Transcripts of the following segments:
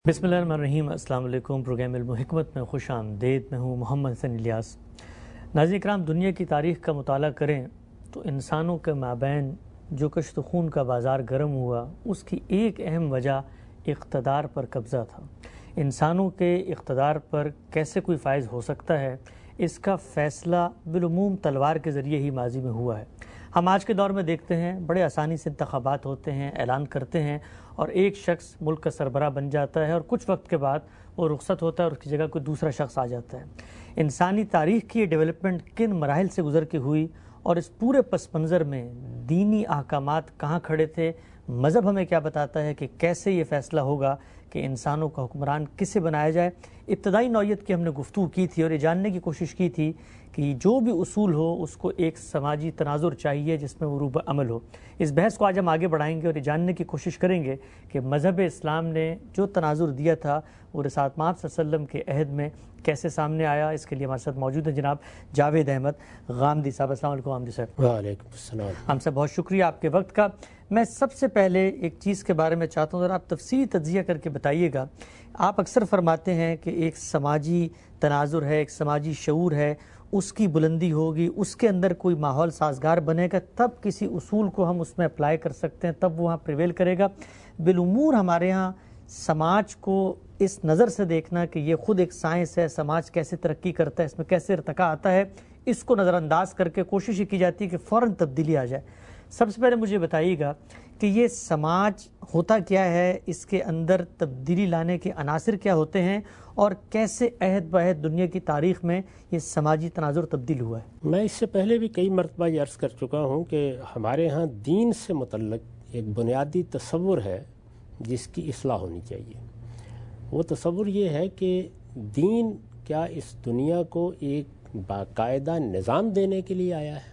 बिस्मिल्लाहिर्रहमानिर्रहीम। अस्सलाम वालेकुम। प्रोग्राम इल्म व हिकमत में खुश आमदीद। मैं हूँ मोहम्मद हसन इलियास। नाज़रीन इकराम, दुनिया की तारीख़ का मुताला करें तो इंसानों के माबैन जो कश्त खून का बाज़ार गर्म हुआ, उसकी एक अहम वजह इक़्तिदार पर कब्ज़ा था। इंसानों के इक़्तिदार पर कैसे कोई फ़ाइज़ हो सकता है, इसका फ़ैसला बिलुमूम तलवार के ज़रिए ही माजी में हुआ है। हम आज के दौर में देखते हैं बड़े आसानी से इंतख़ाबात होते हैं, ऐलान करते हैं और एक शख्स मुल्क का सरबराह बन जाता है और कुछ वक्त के बाद वो रुखसत होता है और उसकी जगह कोई दूसरा शख्स आ जाता है। इंसानी तारीख़ की डेवलपमेंट किन मराहिल से गुज़र के हुई और इस पूरे पस मंज़र में दीनी अहकामात कहाँ खड़े थे, मज़हब हमें क्या बताता है कि कैसे ये फ़ैसला होगा कि इंसानों का हुक्मरान किसे बनाया जाए। इब्तदाई नौइयत की हमने गुफ्तगू की थी और ये जानने की कोशिश की थी कि जो भी उसूल हो उसको एक समाजी तनाजुर चाहिए जिसमें वो रूब अमल हो। इस बहस को आज हम आगे बढ़ाएंगे और ये जानने की कोशिश करेंगे कि मज़हब इस्लाम ने जो तनाजुर दिया था वो रिसालत महमद सल्लल्लाहु अलैहि वसल्लम के अहद में कैसे सामने आया। इसके लिए हमारे साथ मौजूद हैं जनाब जावेद अहमद गामदी साहब। अस्सलाम वालेकुम गामदी साहब। वालेकुम अस्सलाम। हमसे बहुत शुक्रिया आपके वक्त का। मैं सबसे पहले एक चीज़ के बारे में चाहता हूँ, अगर आप तफसीली तज्ज़िया करके बताइएगा। आप अक्सर फरमाते हैं कि एक समाजी तनाजुर है, एक समाजी शऊर है, उसकी बुलंदी होगी, उसके अंदर कोई माहौल साजगार बनेगा, तब किसी उसूल को हम उसमें अप्लाई कर सकते हैं, तब वो वहाँ प्रिवेल करेगा। बिलुमूर हमारे यहाँ समाज को इस नज़र से देखना कि ये खुद एक साइंस है, समाज कैसे तरक्की करता है, इसमें कैसे इर्तिका आता है, इसको नज़रअंदाज करके कोशिश की जाती है कि फ़ौरन तब्दीली आ जाए। सबसे पहले मुझे बताइएगा कि ये समाज होता क्या है, इसके अंदर तब्दीली लाने के अनासिर क्या होते हैं और कैसे अहद बहद दुनिया की तारीख़ में ये समाजी तनाजुर तब्दील हुआ है। मैं इससे पहले भी कई मरतबा ये अर्ज़ कर चुका हूँ कि हमारे यहाँ दीन से मुतल्लिक़ एक बुनियादी तसव्वुर है जिसकी इस्लाह होनी चाहिए। वो तसव्वुर ये है कि दीन क्या इस दुनिया को एक बाकायदा निज़ाम देने के लिए आया है।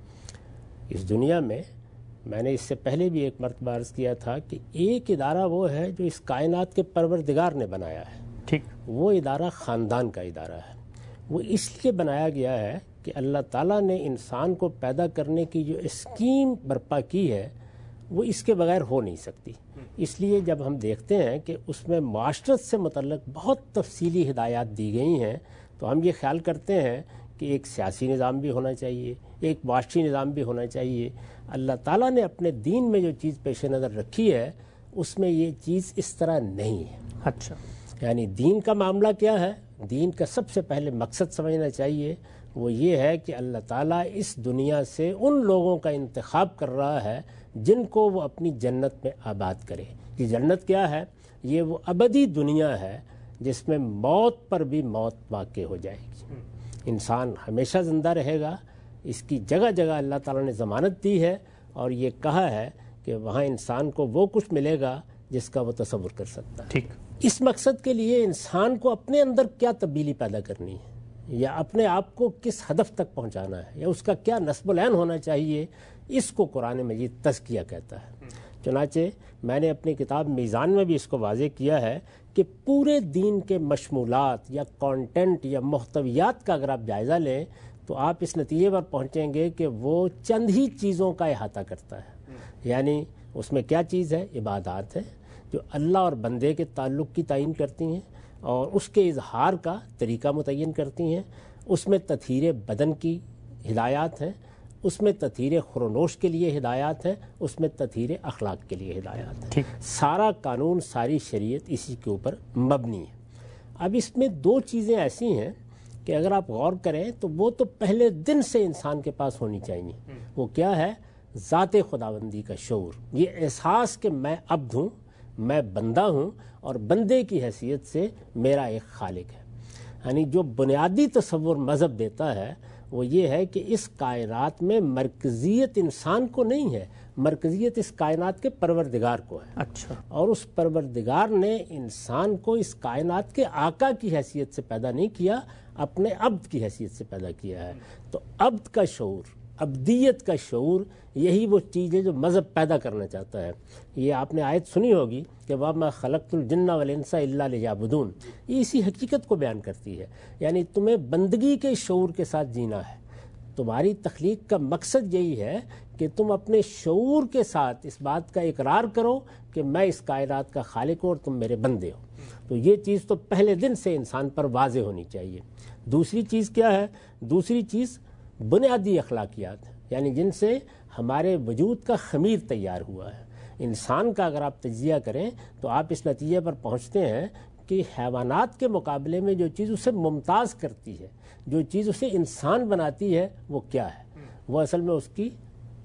इस दुनिया में मैंने इससे पहले भी एक मरतबा अर्ज़ किया था कि एक इदारा वो है जो इस कायनात के परवरदिगार ने बनाया है। ठीक, वो इदारा ख़ानदान का इदारा है। वो इसलिए बनाया गया है कि अल्लाह ताला ने इंसान को पैदा करने की जो स्कीम बर्पा की है वो इसके बगैर हो नहीं सकती। इसलिए जब हम देखते हैं कि उसमें माशरत से मुतल्लिक़ बहुत तफसीली हिदायत दी गई हैं तो हम ये ख्याल करते हैं कि एक सियासी निज़ाम भी होना चाहिए, एक माशी निज़ाम भी होना चाहिए। अल्लाह ताला ने अपने दीन में जो चीज़ पेश नज़र रखी है उसमें ये चीज़ इस तरह नहीं है। अच्छा, यानी दीन का मामला क्या है, दीन का सबसे पहले मकसद समझना चाहिए। वो ये है कि अल्लाह ताला इस दुनिया से उन लोगों का इंतखाब कर रहा है जिनको वो अपनी जन्नत में आबाद करे। ये जन्नत क्या है? ये वो अबदी दुनिया है जिसमें मौत पर भी मौत वाक़ई हो जाएगी। इंसान हमेशा ज़िंदा रहेगा। इसकी जगह जगह अल्लाह ताला ने ज़मानत दी है और ये कहा है कि वहाँ इंसान को वो कुछ मिलेगा जिसका वो तसव्वुर कर सकता है। ठीक, इस मकसद के लिए इंसान को अपने अंदर क्या तब्दीली पैदा करनी है या अपने आप को किस हदफ तक पहुँचाना है या उसका क्या नस्ब-उल-ऐन होना चाहिए, इसको कुरान मजीद तज़किया कहता है। चुनाचे मैंने अपनी किताब मीज़ान में भी इसको वाज़ेह किया है कि पूरे दीन के मशमूलात या कंटेंट या मुहतवियात का अगर आप जायज़ा लें तो आप इस नतीजे पर पहुँचेंगे कि वो चंद ही चीज़ों का अहाता करता है। यानी उसमें क्या चीज़ है? इबादत है जो अल्लाह और बंदे के ताल्लुक़ की तयन करती हैं और उसके इजहार का तरीक़ा मुतय्यन करती हैं। उसमें तथहीर बदन की हिदायत हैं, उसमें तथहीर खुरनोश के लिए हिदायत है, उसमें तथहीर अखलाक के लिए हिदायत है। सारा कानून, सारी शरीयत इसी के ऊपर मबनी है। अब इसमें दो चीज़ें ऐसी हैं कि अगर आप गौर करें तो वो तो पहले दिन से इंसान के पास होनी चाहिए। वो क्या है? ज़ाते खुदाबंदी का शऊर, ये एहसास कि मैं अब्द हूँ, मैं बंदा हूँ और बंदे की हैसियत से मेरा एक खालिक है। यानी जो बुनियादी तसव्वुर मज़हब देता है वो ये है कि इस कायनात में मरकज़ियत इंसान को नहीं है, मरकज़ियत इस कायनात के परवरदिगार को है। अच्छा, और उस परवरदिगार ने इंसान को इस कायनात के आका की हैसियत से पैदा नहीं किया, अपने अब्द की हैसियत से पैदा किया है। तो अब्द का शऊर, अब्दियत का शऊर, यही वो चीज़ है जो मज़हब पैदा करना चाहता है। ये आपने आयत सुनी होगी कि वमा खलक़तुल जिन्ना वल इंसा इल्ला लियअबुदून, ये इसी हकीकत को बयान करती है। यानी तुम्हें बंदगी के शऊर के साथ जीना है। तुम्हारी तख्लीक का मकसद यही है کہ تم اپنے شعور کے ساتھ اس بات کا اقرار کرو کہ میں اس کائنات کا خالق ہوں اور تم میرے بندے ہو. تو یہ چیز تو پہلے دن سے انسان پر واضح ہونی چاہیے. دوسری چیز کیا ہے؟ دوسری چیز بنیادی اخلاقیات ہیں، یعنی جن سے ہمارے وجود کا خمیر تیار ہوا ہے. انسان کا اگر آپ تجزیہ کریں تو آپ اس نتیجے پر پہنچتے ہیں کہ حیوانات کے مقابلے میں جو چیز اسے ممتاز کرتی ہے، جو چیز اسے انسان بناتی ہے، وہ کیا ہے؟ وہ اصل میں اس کی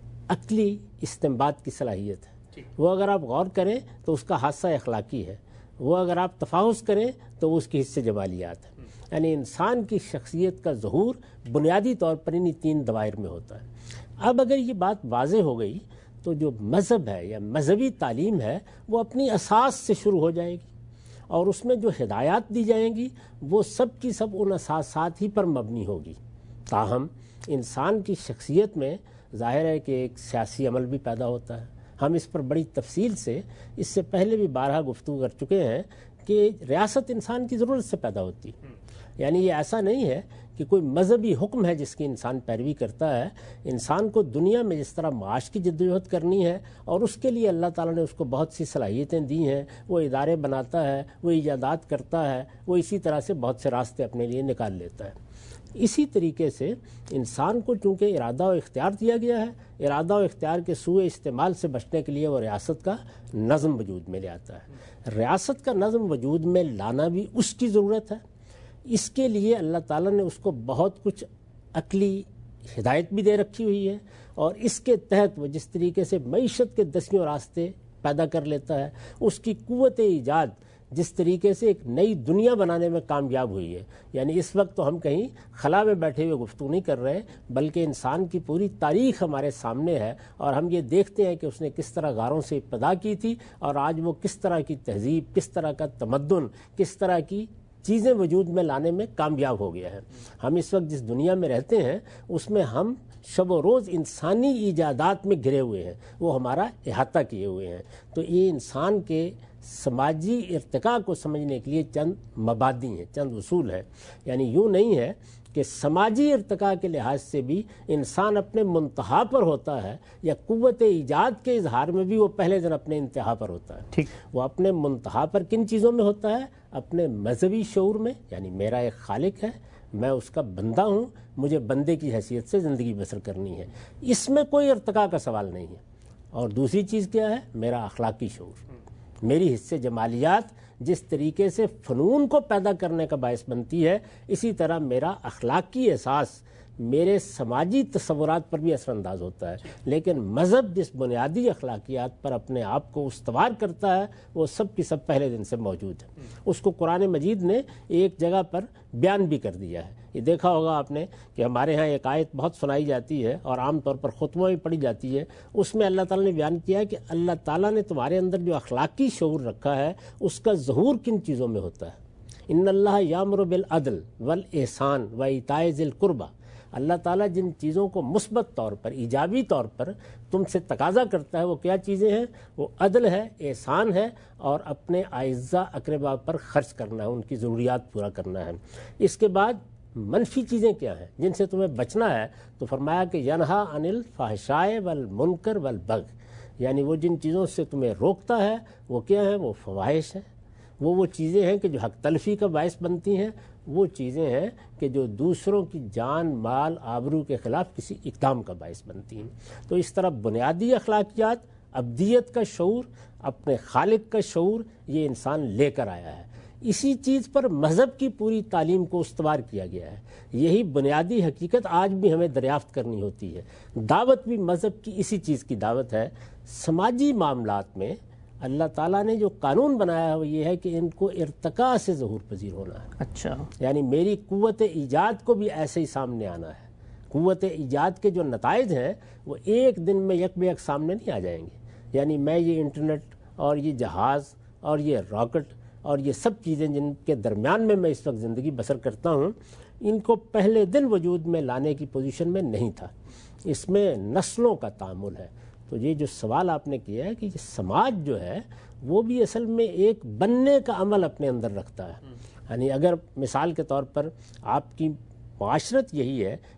عقلی استنباط کی صلاحیت ہے. وہ اگر آپ غور کریں تو اس کا حادثہ اخلاقی ہے، وہ اگر آپ تفاحص کریں تو وہ اس کی حصے جمالیات ہے. یعنی انسان کی شخصیت کا ظہور بنیادی طور پر انہی تین دوائر میں ہوتا ہے. اب اگر یہ بات واضح ہو گئی تو جو مذہب ہے یا مذہبی تعلیم ہے وہ اپنی اساس سے شروع ہو جائے گی، اور اس میں جو ہدایات دی جائیں گی وہ سب کی سب ان اساسات ہی پر مبنی ہوگی. تاہم انسان کی شخصیت میں ظاہر ہے کہ ایک سیاسی عمل بھی پیدا ہوتا ہے. ہم اس پر بڑی تفصیل سے اس سے پہلے بھی بارہا گفتگو کر چکے ہیں کہ ریاست انسان کی ضرورت سے پیدا ہوتی ہے. یعنی یہ ایسا نہیں ہے کہ کوئی مذہبی حکم ہے جس کی انسان پیروی کرتا ہے. انسان کو دنیا میں جس طرح معاش کی جدوجہد کرنی ہے اور اس کے لیے اللہ تعالیٰ نے اس کو بہت سی صلاحیتیں دی ہیں، وہ ادارے بناتا ہے، وہ ایجادات کرتا ہے، وہ اسی طرح سے بہت سے راستے اپنے لیے نکال لیتا ہے. اسی طریقے سے انسان کو چونکہ ارادہ و اختیار دیا گیا ہے، ارادہ و اختیار کے سوء استعمال سے بچنے کے لیے وہ ریاست کا نظم وجود میں لے آتا ہے. ریاست کا نظم وجود میں لانا بھی اس کی ضرورت ہے. اس کے لیے اللہ تعالیٰ نے اس کو بہت کچھ عقلی ہدایت بھی دے رکھی ہوئی ہے، اور اس کے تحت وہ جس طریقے سے معیشت کے دسیوں راستے پیدا کر لیتا ہے، اس کی قوت ایجاد جس طریقے سے ایک نئی دنیا بنانے میں کامیاب ہوئی ہے. یعنی اس وقت تو ہم کہیں خلا میں بیٹھے ہوئے گفتگو نہیں کر رہے، بلکہ انسان کی پوری تاریخ ہمارے سامنے ہے، اور ہم یہ دیکھتے ہیں کہ اس نے کس طرح غاروں سے ابتدا کی تھی، اور آج وہ کس طرح کی تہذیب، کس طرح کا تمدن، کس طرح کی چیزیں وجود میں لانے میں کامیاب ہو گیا ہے. ہم اس وقت جس دنیا میں رہتے ہیں اس میں ہم شب و روز انسانی ایجادات میں گھرے ہوئے ہیں، وہ ہمارا احاطہ کیے ہوئے ہیں. تو یہ انسان کے سماجی ارتقاء کو سمجھنے کے لیے چند مبادی ہیں، چند اصول ہیں. یعنی یوں نہیں ہے کہ سماجی ارتقاء کے لحاظ سے بھی انسان اپنے منتہا پر ہوتا ہے، یا قوت ایجاد کے اظہار میں بھی وہ پہلے دن اپنے انتہا پر ہوتا ہے. وہ اپنے منتہا پر کن چیزوں میں ہوتا ہے؟ اپنے مذہبی شعور میں، یعنی میرا ایک خالق ہے، میں اس کا بندہ ہوں، مجھے بندے کی حیثیت سے زندگی بسر کرنی ہے، اس میں کوئی ارتقاء کا سوال نہیں ہے. اور دوسری چیز کیا ہے؟ میرا اخلاقی شعور، میری حصے جمالیات جس طریقے سے فنون کو پیدا کرنے کا باعث بنتی ہے، اسی طرح میرا اخلاقی احساس میرے سماجی تصورات پر بھی اثر انداز ہوتا ہے. لیکن مذہب جس بنیادی اخلاقیات پر اپنے آپ کو استوار کرتا ہے وہ سب کی سب پہلے دن سے موجود ہے. اس کو قرآن مجید نے ایک جگہ پر بیان بھی کر دیا ہے. یہ دیکھا ہوگا آپ نے کہ ہمارے ہاں ایک آیت بہت سنائی جاتی ہے اور عام طور پر خطبوں میں پڑھی جاتی ہے. اس میں اللہ تعالیٰ نے بیان کیا ہے کہ اللہ تعالیٰ نے تمہارے اندر جو اخلاقی شعور رکھا ہے اس کا ظہور کن چیزوں میں ہوتا ہے. ان اللہ یامر بالعدل والاحسان وایتاء ذی القربی، اللہ تعالیٰ جن چیزوں کو مثبت طور پر، ایجابی طور پر تم سے تقاضا کرتا ہے وہ کیا چیزیں ہیں؟ وہ عدل ہے، احسان ہے، اور اپنے اعزاء اقربا پر خرچ کرنا ہے، ان کی ضروریات پورا کرنا ہے. اس کے بعد منفی چیزیں کیا ہیں جن سے تمہیں بچنا ہے؟ تو فرمایا کہ ینہا عن الفحشاء والمنکر والبغی، یعنی وہ جن چیزوں سے تمہیں روکتا ہے وہ کیا ہیں؟ وہ فواحش ہیں، وہ چیزیں ہیں کہ جو حق تلفی کا باعث بنتی ہیں، وہ چیزیں ہیں کہ جو دوسروں کی جان، مال، آبرو کے خلاف کسی اقدام کا باعث بنتی ہیں. تو اس طرح بنیادی اخلاقیات، ابدیت کا شعور، اپنے خالق کا شعور، یہ انسان لے کر آیا ہے. اسی چیز پر مذہب کی پوری تعلیم کو استوار کیا گیا ہے. یہی بنیادی حقیقت آج بھی ہمیں دریافت کرنی ہوتی ہے. دعوت بھی مذہب کی اسی چیز کی دعوت ہے. سماجی معاملات میں اللہ تعالیٰ نے جو قانون بنایا ہے وہ یہ ہے کہ ان کو ارتقاء سے ظہور پذیر ہونا ہے. اچھا، یعنی میری قوت ایجاد کو بھی ایسے ہی سامنے آنا ہے. قوت ایجاد کے جو نتائج ہیں وہ ایک دن میں یک بے یک سامنے نہیں آ جائیں گے. یعنی میں یہ انٹرنیٹ اور یہ جہاز اور یہ راکٹ اور یہ سب چیزیں جن کے درمیان میں اس وقت زندگی بسر کرتا ہوں، ان کو پہلے دن وجود میں لانے کی پوزیشن میں نہیں تھا. اس میں نسلوں کا تعامل ہے. تو یہ جو سوال آپ نے کیا ہے کہ یہ سماج جو ہے وہ بھی اصل میں ایک بننے کا عمل اپنے اندر رکھتا ہے. یعنی اگر مثال کے طور پر آپ کی معاشرت یہی ہے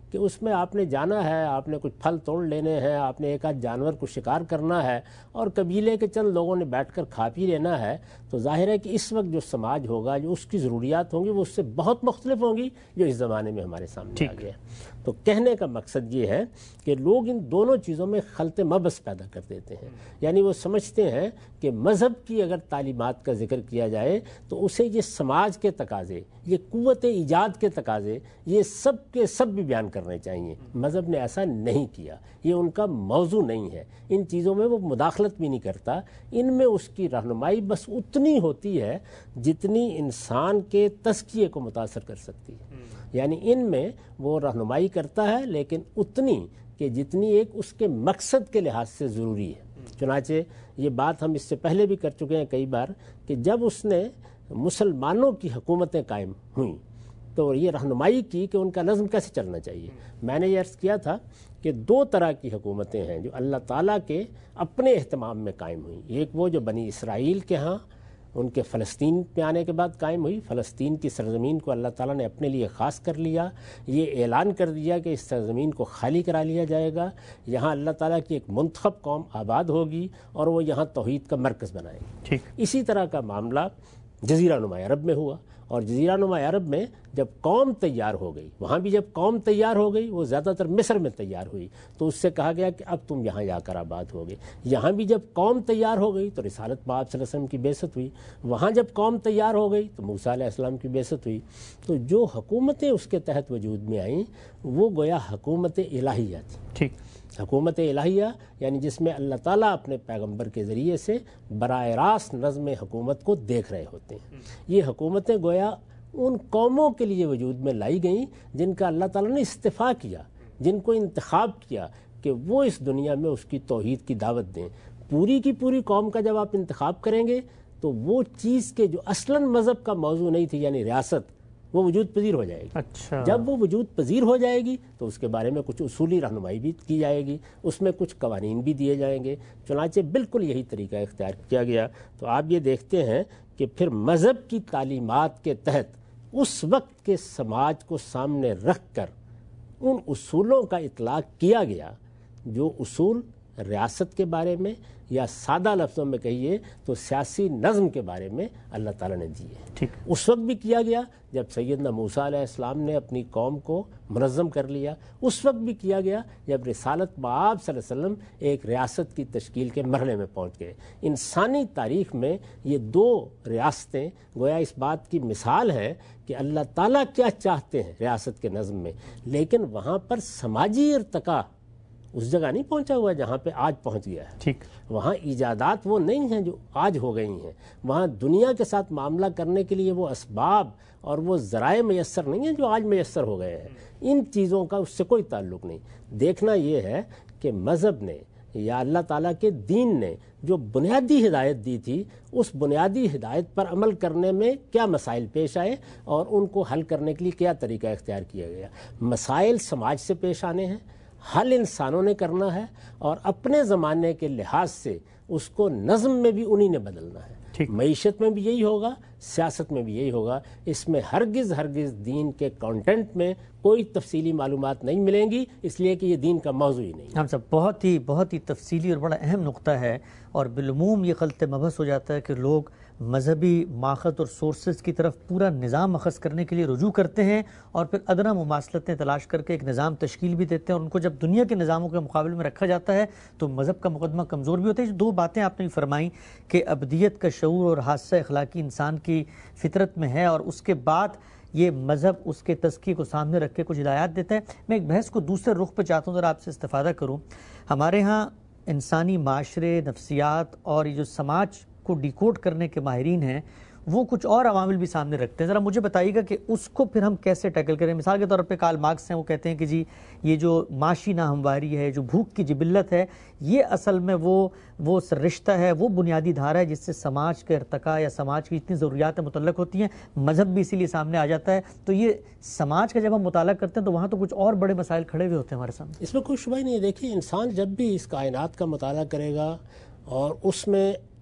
کہ اس میں آپ نے جانا ہے، آپ نے کچھ پھل توڑ لینے ہیں، آپ نے ایک آدھ جانور کو شکار کرنا ہے اور قبیلے کے چند لوگوں نے بیٹھ کر کھا پی لینا ہے، تو ظاہر ہے کہ اس وقت جو سماج ہوگا، جو اس کی ضروریات ہوں گی، وہ اس سے بہت مختلف ہوں گی جو اس زمانے میں ہمارے سامنے آ گیا۔ تو کہنے کا مقصد یہ ہے کہ لوگ ان دونوں چیزوں میں خلط مبس پیدا کر دیتے ہیں، یعنی وہ سمجھتے ہیں کہ مذہب کی اگر تعلیمات کا ذکر کیا جائے تو اسے یہ سماج کے تقاضے، یہ قوت ایجاد کے تقاضے، یہ سب کے سب بھی بیان کرنے چاہیے۔ مذہب نے ایسا نہیں کیا، یہ ان کا موضوع نہیں ہے، ان چیزوں میں وہ مداخلت بھی نہیں کرتا، ان میں اس کی رہنمائی بس اتنی ہوتی ہے جتنی انسان کے تزکیے کو متاثر کر سکتی ہے، یعنی ان میں وہ رہنمائی کرتا ہے لیکن اتنی کہ جتنی ایک اس کے مقصد کے لحاظ سے ضروری ہے۔ چنانچہ یہ بات ہم اس سے پہلے بھی کر چکے ہیں کئی بار کہ جب اس نے مسلمانوں کی حکومتیں قائم ہوئیں تو یہ رہنمائی کی کہ ان کا نظم کیسے چلنا چاہیے۔ میں نے یہ عرض کیا تھا کہ دو طرح کی حکومتیں ہیں جو اللہ تعالیٰ کے اپنے اہتمام میں قائم ہوئیں، ایک وہ جو بنی اسرائیل کے ہاں ان کے فلسطین پہ آنے کے بعد قائم ہوئی، فلسطین کی سرزمین کو اللہ تعالیٰ نے اپنے لیے خاص کر لیا، یہ اعلان کر دیا کہ اس سرزمین کو خالی کرا لیا جائے گا، یہاں اللہ تعالیٰ کی ایک منتخب قوم آباد ہوگی اور وہ یہاں توحید کا مرکز بنائے گی۔ اسی طرح کا معاملہ جزیرہ نما عرب میں ہوا، اور جزیرہ نما عرب میں جب قوم تیار ہو گئی، وہاں بھی جب قوم تیار ہو گئی، وہ زیادہ تر مصر میں تیار ہوئی، تو اس سے کہا گیا کہ اب تم یہاں جا کر آباد ہوگے۔ یہاں بھی جب قوم تیار ہو گئی تو رسالت باب صلی اللہ علیہ وسلم کی بعثت ہوئی، وہاں جب قوم تیار ہو گئی تو موسیٰ علیہ السلام کی بعثت ہوئی۔ تو جو حکومتیں اس کے تحت وجود میں آئیں وہ گویا حکومت الہیہ تھی۔ حکومت الہیہ یعنی جس میں اللہ تعالیٰ اپنے پیغمبر کے ذریعے سے براہ راست نظم حکومت کو دیکھ رہے ہوتے ہیں۔ یہ حکومتیں گویا ان قوموں کے لیے وجود میں لائی گئیں جن کا اللہ تعالیٰ نے استفاع کیا، جن کو انتخاب کیا کہ وہ اس دنیا میں اس کی توحید کی دعوت دیں۔ پوری کی پوری قوم کا جب آپ انتخاب کریں گے تو وہ چیز کے جو اصلاً مذہب کا موضوع نہیں تھی یعنی ریاست، وہ وجود پذیر ہو جائے گی۔ جب وہ وجود پذیر ہو جائے گی تو اس کے بارے میں کچھ اصولی رہنمائی بھی کی جائے گی، اس میں کچھ قوانین بھی دیے جائیں گے۔ چنانچہ بالکل یہی طریقہ اختیار کیا گیا۔ تو آپ یہ دیکھتے ہیں کہ پھر مذہب کی تعلیمات کے تحت اس وقت کے سماج کو سامنے رکھ کر ان اصولوں کا اطلاق کیا گیا جو اصول ریاست کے بارے میں یا سادہ لفظوں میں کہیے تو سیاسی نظم کے بارے میں اللہ تعالیٰ نے دیے۔ اس وقت بھی کیا گیا جب سیدنا موسیٰ علیہ السلام نے اپنی قوم کو منظم کر لیا، اس وقت بھی کیا گیا جب رسالت بآب صلی اللہ علیہ وسلم ایک ریاست کی تشکیل کے مرحلے میں پہنچ گئے۔ انسانی تاریخ میں یہ دو ریاستیں گویا اس بات کی مثال ہے کہ اللہ تعالیٰ کیا چاہتے ہیں ریاست کے نظم میں، لیکن وہاں پر سماجی ارتقاء اس جگہ نہیں پہنچا ہوا جہاں پہ آج پہنچ گیا ہے۔ وہاں ایجادات وہ نہیں ہیں جو آج ہو گئی ہیں، وہاں دنیا کے ساتھ معاملہ کرنے کے لیے وہ اسباب اور وہ ذرائع میسر نہیں ہیں جو آج میسر ہو گئے ہیں۔ ان چیزوں کا اس سے کوئی تعلق نہیں۔ دیکھنا یہ ہے کہ مذہب نے یا اللہ تعالیٰ کے دین نے جو بنیادی ہدایت دی تھی اس بنیادی ہدایت پر عمل کرنے میں کیا مسائل پیش آئے اور ان کو حل کرنے کے لیے کیا طریقہ اختیار کیا گیا۔ مسائل سماج سے پیش آنے ہیں، حل انسانوں نے کرنا ہے، اور اپنے زمانے کے لحاظ سے اس کو نظم میں بھی انہی نے بدلنا ہے۔ معیشت میں بھی یہی ہوگا، سیاست میں بھی یہی ہوگا۔ اس میں ہرگز دین کے کانٹینٹ میں کوئی تفصیلی معلومات نہیں ملیں گی، اس لیے کہ یہ دین کا موضوع ہی نہیں ہے۔ ہم سب بہت ہی تفصیلی اور بڑا اہم نقطہ ہے، اور بالعموم یہ خلط مبحث ہو جاتا ہے کہ لوگ مذہبی ماخذ اور سورسز کی طرف پورا نظام اخذ کرنے کے لیے رجوع کرتے ہیں اور پھر ادنیٰ مماثلتیں تلاش کر کے ایک نظام تشکیل بھی دیتے ہیں، اور ان کو جب دنیا کے نظاموں کے مقابلے میں رکھا جاتا ہے تو مذہب کا مقدمہ کمزور بھی ہوتا ہے۔ دو باتیں آپ نے فرمائیں کہ ابدیت کا شعور اور حادثہ اخلاقی انسان کی فطرت میں ہے، اور اس کے بعد یہ مذہب اس کے تزکیے کو سامنے رکھ کے کچھ ہدایات دیتا ہے۔ میں ایک بحث کو دوسرے رخ پہ چاہتا ہوں، ذرا آپ سے استفادہ کروں۔ ہمارے ہاں انسانی معاشرے، نفسیات اور یہ جو سماج کو ڈیکوڈ کرنے کے ماہرین ہیں وہ کچھ اور عوامل بھی سامنے رکھتے ہیں۔ ذرا مجھے بتائیے گا کہ اس کو پھر ہم کیسے ٹیکل کریں۔ مثال کے طور پہ کارل مارکس ہیں، وہ کہتے ہیں کہ جی یہ جو معاشی ناہمواری ہے، جو بھوک کی جبلت ہے، یہ اصل میں وہ رشتہ ہے، وہ بنیادی دھارا ہے جس سے سماج کے ارتقاء یا سماج کی اتنی ضروریات متعلق ہوتی ہیں۔ مذہب بھی اسی لیے سامنے آ جاتا ہے۔ تو یہ سماج کا جب ہم مطالعہ کرتے ہیں تو وہاں تو کچھ اور بڑے مسائل کھڑے ہوئے ہوتے ہیں ہمارے سامنے۔ اس میں کوئی شبہ نہیں ہے۔ دیکھیے انسان جب بھی اس کائنات کا مطالعہ کرے گا اور اس میں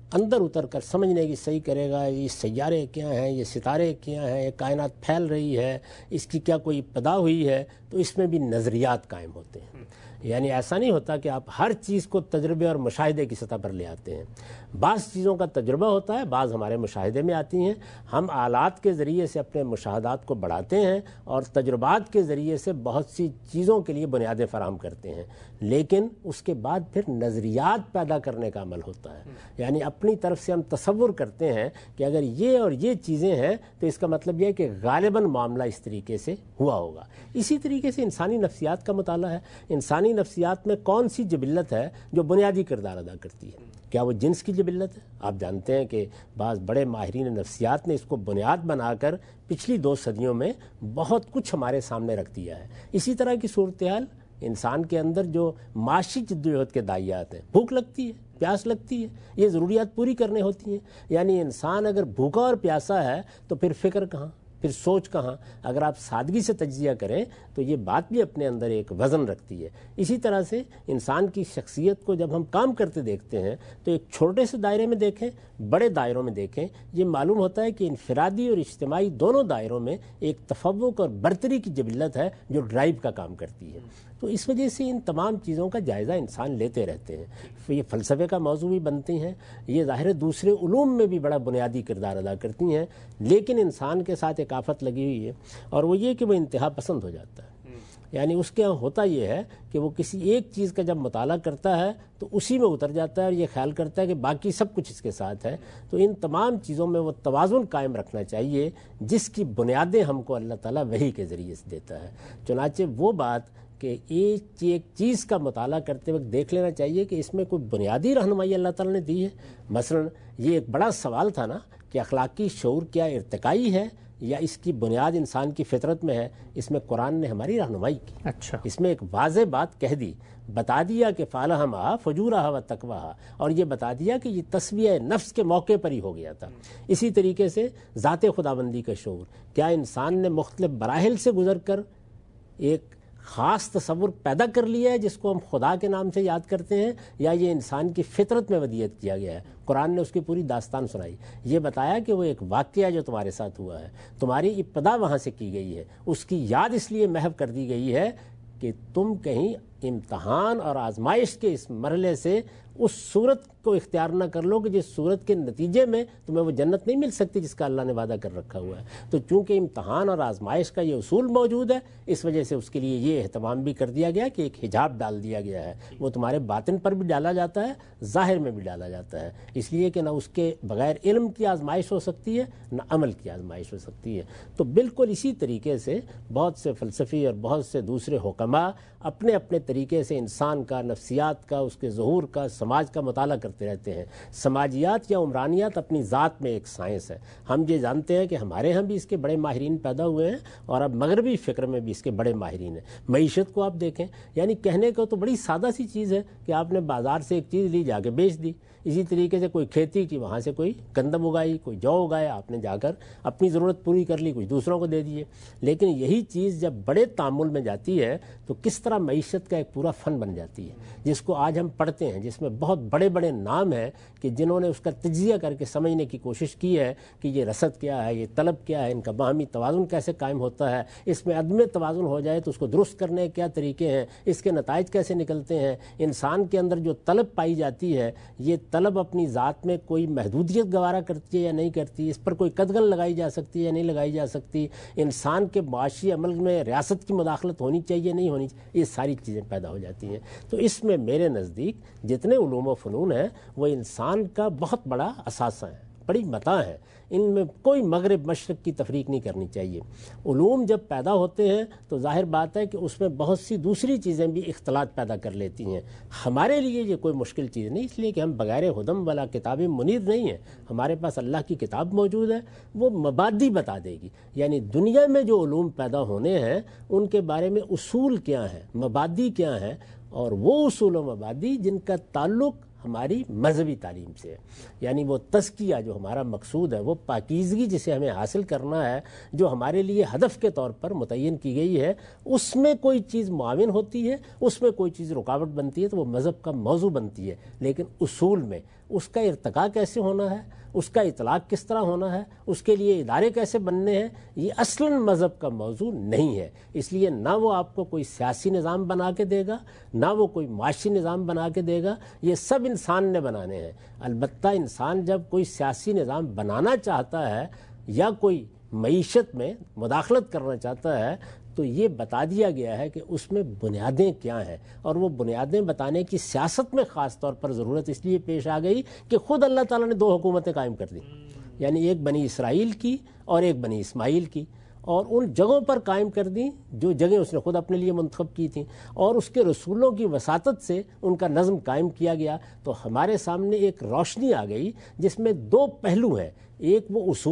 اندر اتر کر سمجھنے کی صحیح کرے گا، یہ سیارے کیا ہیں، یہ ستارے کیا ہیں، یہ کائنات پھیل رہی ہے، اس کی کیا کوئی ابتدا ہوئی ہے، تو اس میں بھی نظریات قائم ہوتے ہیں۔ یعنی ایسا نہیں ہوتا کہ آپ ہر چیز کو تجربے اور مشاہدے کی سطح پر لے آتے ہیں، بعض چیزوں کا تجربہ ہوتا ہے، بعض ہمارے مشاہدے میں آتی ہیں، ہم آلات کے ذریعے سے اپنے مشاہدات کو بڑھاتے ہیں اور تجربات کے ذریعے سے بہت سی چیزوں کے لیے بنیادیں فراہم کرتے ہیں، لیکن اس کے بعد پھر نظریات پیدا کرنے کا عمل ہوتا ہے۔ یعنی اپنی طرف سے ہم تصور کرتے ہیں کہ اگر یہ اور یہ چیزیں ہیں تو اس کا مطلب یہ ہے کہ غالباً معاملہ اس طریقے سے ہوا ہوگا۔ اسی طریقے سے انسانی نفسیات کا مطالعہ ہے، انسانی نفسیات میں کون سی جبلت ہے جو بنیادی کردار ادا کرتی ہے؟ کیا وہ جنس کی جبلت ہے؟ آپ جانتے ہیں کہ بعض بڑے ماہرین نفسیات نے اس کو بنیاد بنا کر پچھلی 2 صدیوں میں بہت کچھ ہمارے سامنے رکھ دیا ہے۔ اسی طرح کی صورتحال انسان کے اندر جو معاشی جدوجہد کے داعیات ہیں، بھوک لگتی ہے، پیاس لگتی ہے، یہ ضروریات پوری کرنے ہوتی ہیں۔ یعنی انسان اگر بھوکا اور پیاسا ہے تو پھر فکر کہاں، پھر سوچ کہاں؟ اگر آپ سادگی سے تجزیہ کریں تو یہ بات بھی اپنے اندر ایک وزن رکھتی ہے۔ اسی طرح سے انسان کی شخصیت کو جب ہم کام کرتے دیکھتے ہیں تو ایک چھوٹے سے دائرے میں دیکھیں، بڑے دائروں میں دیکھیں، یہ معلوم ہوتا ہے کہ انفرادی اور اجتماعی دونوں دائروں میں ایک تفوق اور برتری کی جبلت ہے جو ڈرائیو کا کام کرتی ہے۔ تو اس وجہ سے ان تمام چیزوں کا جائزہ انسان لیتے رہتے ہیں، یہ فلسفے کا موضوع بھی بنتی ہیں، یہ ظاہر دوسرے علوم میں بھی بڑا بنیادی کردار ادا کرتی ہیں، لیکن انسان کے ساتھ ایک آفت لگی ہوئی ہے اور وہ یہ کہ وہ انتہا پسند ہو جاتا ہے۔ یعنی اس کے ہاں ہوتا یہ ہے کہ وہ کسی ایک چیز کا جب مطالعہ کرتا ہے تو اسی میں اتر جاتا ہے اور یہ خیال کرتا ہے کہ باقی سب کچھ اس کے ساتھ ہے۔ تو ان تمام چیزوں میں وہ توازن قائم رکھنا چاہیے جس کی بنیادیں ہم کو اللہ تعالیٰ وحی کے ذریعے سے دیتا ہے۔ چنانچہ وہ بات کہ ایک چیز کا مطالعہ کرتے وقت دیکھ لینا چاہیے کہ اس میں کوئی بنیادی رہنمائی اللہ تعالیٰ نے دی ہے۔ مثلا یہ ایک بڑا سوال تھا نا کہ اخلاقی شعور کیا ارتقائی ہے یا اس کی بنیاد انسان کی فطرت میں ہے؟ اس میں قرآن نے ہماری رہنمائی کی۔ اچھا، اس میں ایک واضح بات کہہ دی، بتا دیا کہ فالہمہا فجورہا و تقواہا، اور یہ بتا دیا کہ یہ تسویہ نفس کے موقع پر ہی ہو گیا تھا۔ اسی طریقے سے ذات خداوندی کا شعور، کیا انسان نے مختلف مراحل سے گزر کر ایک خاص تصور پیدا کر لیا ہے جس کو ہم خدا کے نام سے یاد کرتے ہیں، یا یہ انسان کی فطرت میں ودیت کیا گیا ہے؟ قرآن نے اس کی پوری داستان سنائی، یہ بتایا کہ وہ ایک واقعہ جو تمہارے ساتھ ہوا ہے، تمہاری ابتدا وہاں سے کی گئی ہے، اس کی یاد اس لیے محو کر دی گئی ہے کہ تم کہیں امتحان اور آزمائش کے اس مرحلے سے اس صورت کو اختیار نہ کر لو کہ جس صورت کے نتیجے میں تمہیں وہ جنت نہیں مل سکتی جس کا اللہ نے وعدہ کر رکھا ہوا ہے۔ تو چونکہ امتحان اور آزمائش کا یہ اصول موجود ہے، اس وجہ سے اس کے لیے یہ اہتمام بھی کر دیا گیا کہ ایک حجاب ڈال دیا گیا ہے، وہ تمہارے باطن پر بھی ڈالا جاتا ہے، ظاہر میں بھی ڈالا جاتا ہے، اس لیے کہ نہ اس کے بغیر علم کی آزمائش ہو سکتی ہے نہ عمل کی آزمائش ہو سکتی ہے۔ تو بالکل اسی طریقے سے بہت سے فلسفی اور بہت سے دوسرے حکماء اپنے اپنے طریقے سے انسان کا، نفسیات کا، اس کے ظہور کا، سماج کا مطالعہ کرتے رہتے ہیں۔ سماجیات یا عمرانیات اپنی ذات میں ایک سائنس ہے۔ ہم یہ جانتے ہیں کہ ہمارے ہاں بھی اس کے بڑے ماہرین پیدا ہوئے ہیں اور اب مغربی فکر میں بھی اس کے بڑے ماہرین ہیں۔ معیشت کو آپ دیکھیں، یعنی کہنے کو تو بڑی سادہ سی چیز ہے کہ آپ نے بازار سے ایک چیز لی، جا کے بیچ دی۔ اسی طریقے سے کوئی کھیتی کی، وہاں سے کوئی گندم اگائی، کوئی جو اگایا، آپ نے جا کر اپنی ضرورت پوری کر لی، کچھ دوسروں کو دے دیے۔ لیکن یہی چیز جب بڑے تعامل میں جاتی ہے تو کس طرح معیشت کا ایک پورا فن بن جاتی ہے، جس کو آج ہم پڑھتے ہیں، جس میں بہت بڑے بڑے نام ہیں کہ جنہوں نے اس کا تجزیہ کر کے سمجھنے کی کوشش کی ہے کہ یہ رسد کیا ہے، یہ طلب کیا ہے، ان کا باہمی توازن کیسے قائم ہوتا ہے، اس میں عدم توازن ہو جائے تو اس کو درست کرنے کے کیا طریقے ہیں، اس کے نتائج کیسے نکلتے ہیں۔ انسان کے اندر جو طلب پائی جاتی ہے، یہ طلب اپنی ذات میں کوئی محدودیت گوارا کرتی ہے یا نہیں کرتی، اس پر کوئی قدغن لگائی جا سکتی ہے یا نہیں لگائی جا سکتی، انسان کے معاشی عمل میں ریاست کی مداخلت ہونی چاہیے نہیں ہونی چاہیے، یہ ساری چیزیں پیدا ہو جاتی ہیں۔ تو اس میں میرے نزدیک جتنے علوم و فنون ہیں وہ انسان کا بہت بڑا اثاثہ ہے، بڑی متاع ہے، ان میں کوئی مغرب مشرق کی تفریق نہیں کرنی چاہیے۔ علوم جب پیدا ہوتے ہیں تو ظاہر بات ہے کہ اس میں بہت سی دوسری چیزیں بھی اختلاط پیدا کر لیتی ہیں۔ ہمارے لیے یہ کوئی مشکل چیز نہیں، اس لیے کہ ہم بغیر ہدم والا کتاب منیر نہیں ہیں، ہمارے پاس اللہ کی کتاب موجود ہے، وہ مبادی بتا دے گی، یعنی دنیا میں جو علوم پیدا ہونے ہیں ان کے بارے میں اصول کیا ہیں، مبادی کیا ہیں، اور وہ اصول و مبادی جن کا تعلق ہماری مذہبی تعلیم سے ہے، یعنی وہ تزکیہ جو ہمارا مقصود ہے، وہ پاکیزگی جسے ہمیں حاصل کرنا ہے، جو ہمارے لیے ہدف کے طور پر متعین کی گئی ہے، اس میں کوئی چیز معاون ہوتی ہے، اس میں کوئی چیز رکاوٹ بنتی ہے تو وہ مذہب کا موضوع بنتی ہے، لیکن اصول میں اس کا ارتقا کیسے ہونا ہے، اس کا اطلاق کس طرح ہونا ہے، اس کے لیے ادارے کیسے بننے ہیں، یہ اصلاً مذہب کا موضوع نہیں ہے۔ اس لیے نہ وہ آپ کو کوئی سیاسی نظام بنا کے دے گا، نہ وہ کوئی معاشی نظام بنا کے دے گا، یہ سب انسان نے بنانے ہیں۔ البتہ انسان جب کوئی سیاسی نظام بنانا چاہتا ہے یا کوئی معیشت میں مداخلت کرنا چاہتا ہے تو یہ بتا دیا گیا ہے کہ اس میں بنیادیں کیا ہیں، اور وہ بنیادیں بتانے کی سیاست میں خاص طور پر ضرورت اس لیے پیش آ گئی کہ خود اللہ تعالیٰ نے 2 حکومتیں قائم کر دی، یعنی ایک بنی اسرائیل کی اور ایک بنی اسماعیل کی، اور ان جگہوں پر قائم کر دیں جو جگہیں اس نے خود اپنے لیے منتخب کی تھیں، اور اس کے رسولوں کی وساطت سے ان کا نظم قائم کیا گیا۔ تو ہمارے سامنے ایک روشنی آ گئی جس میں 2 پہلو ہیں، ایک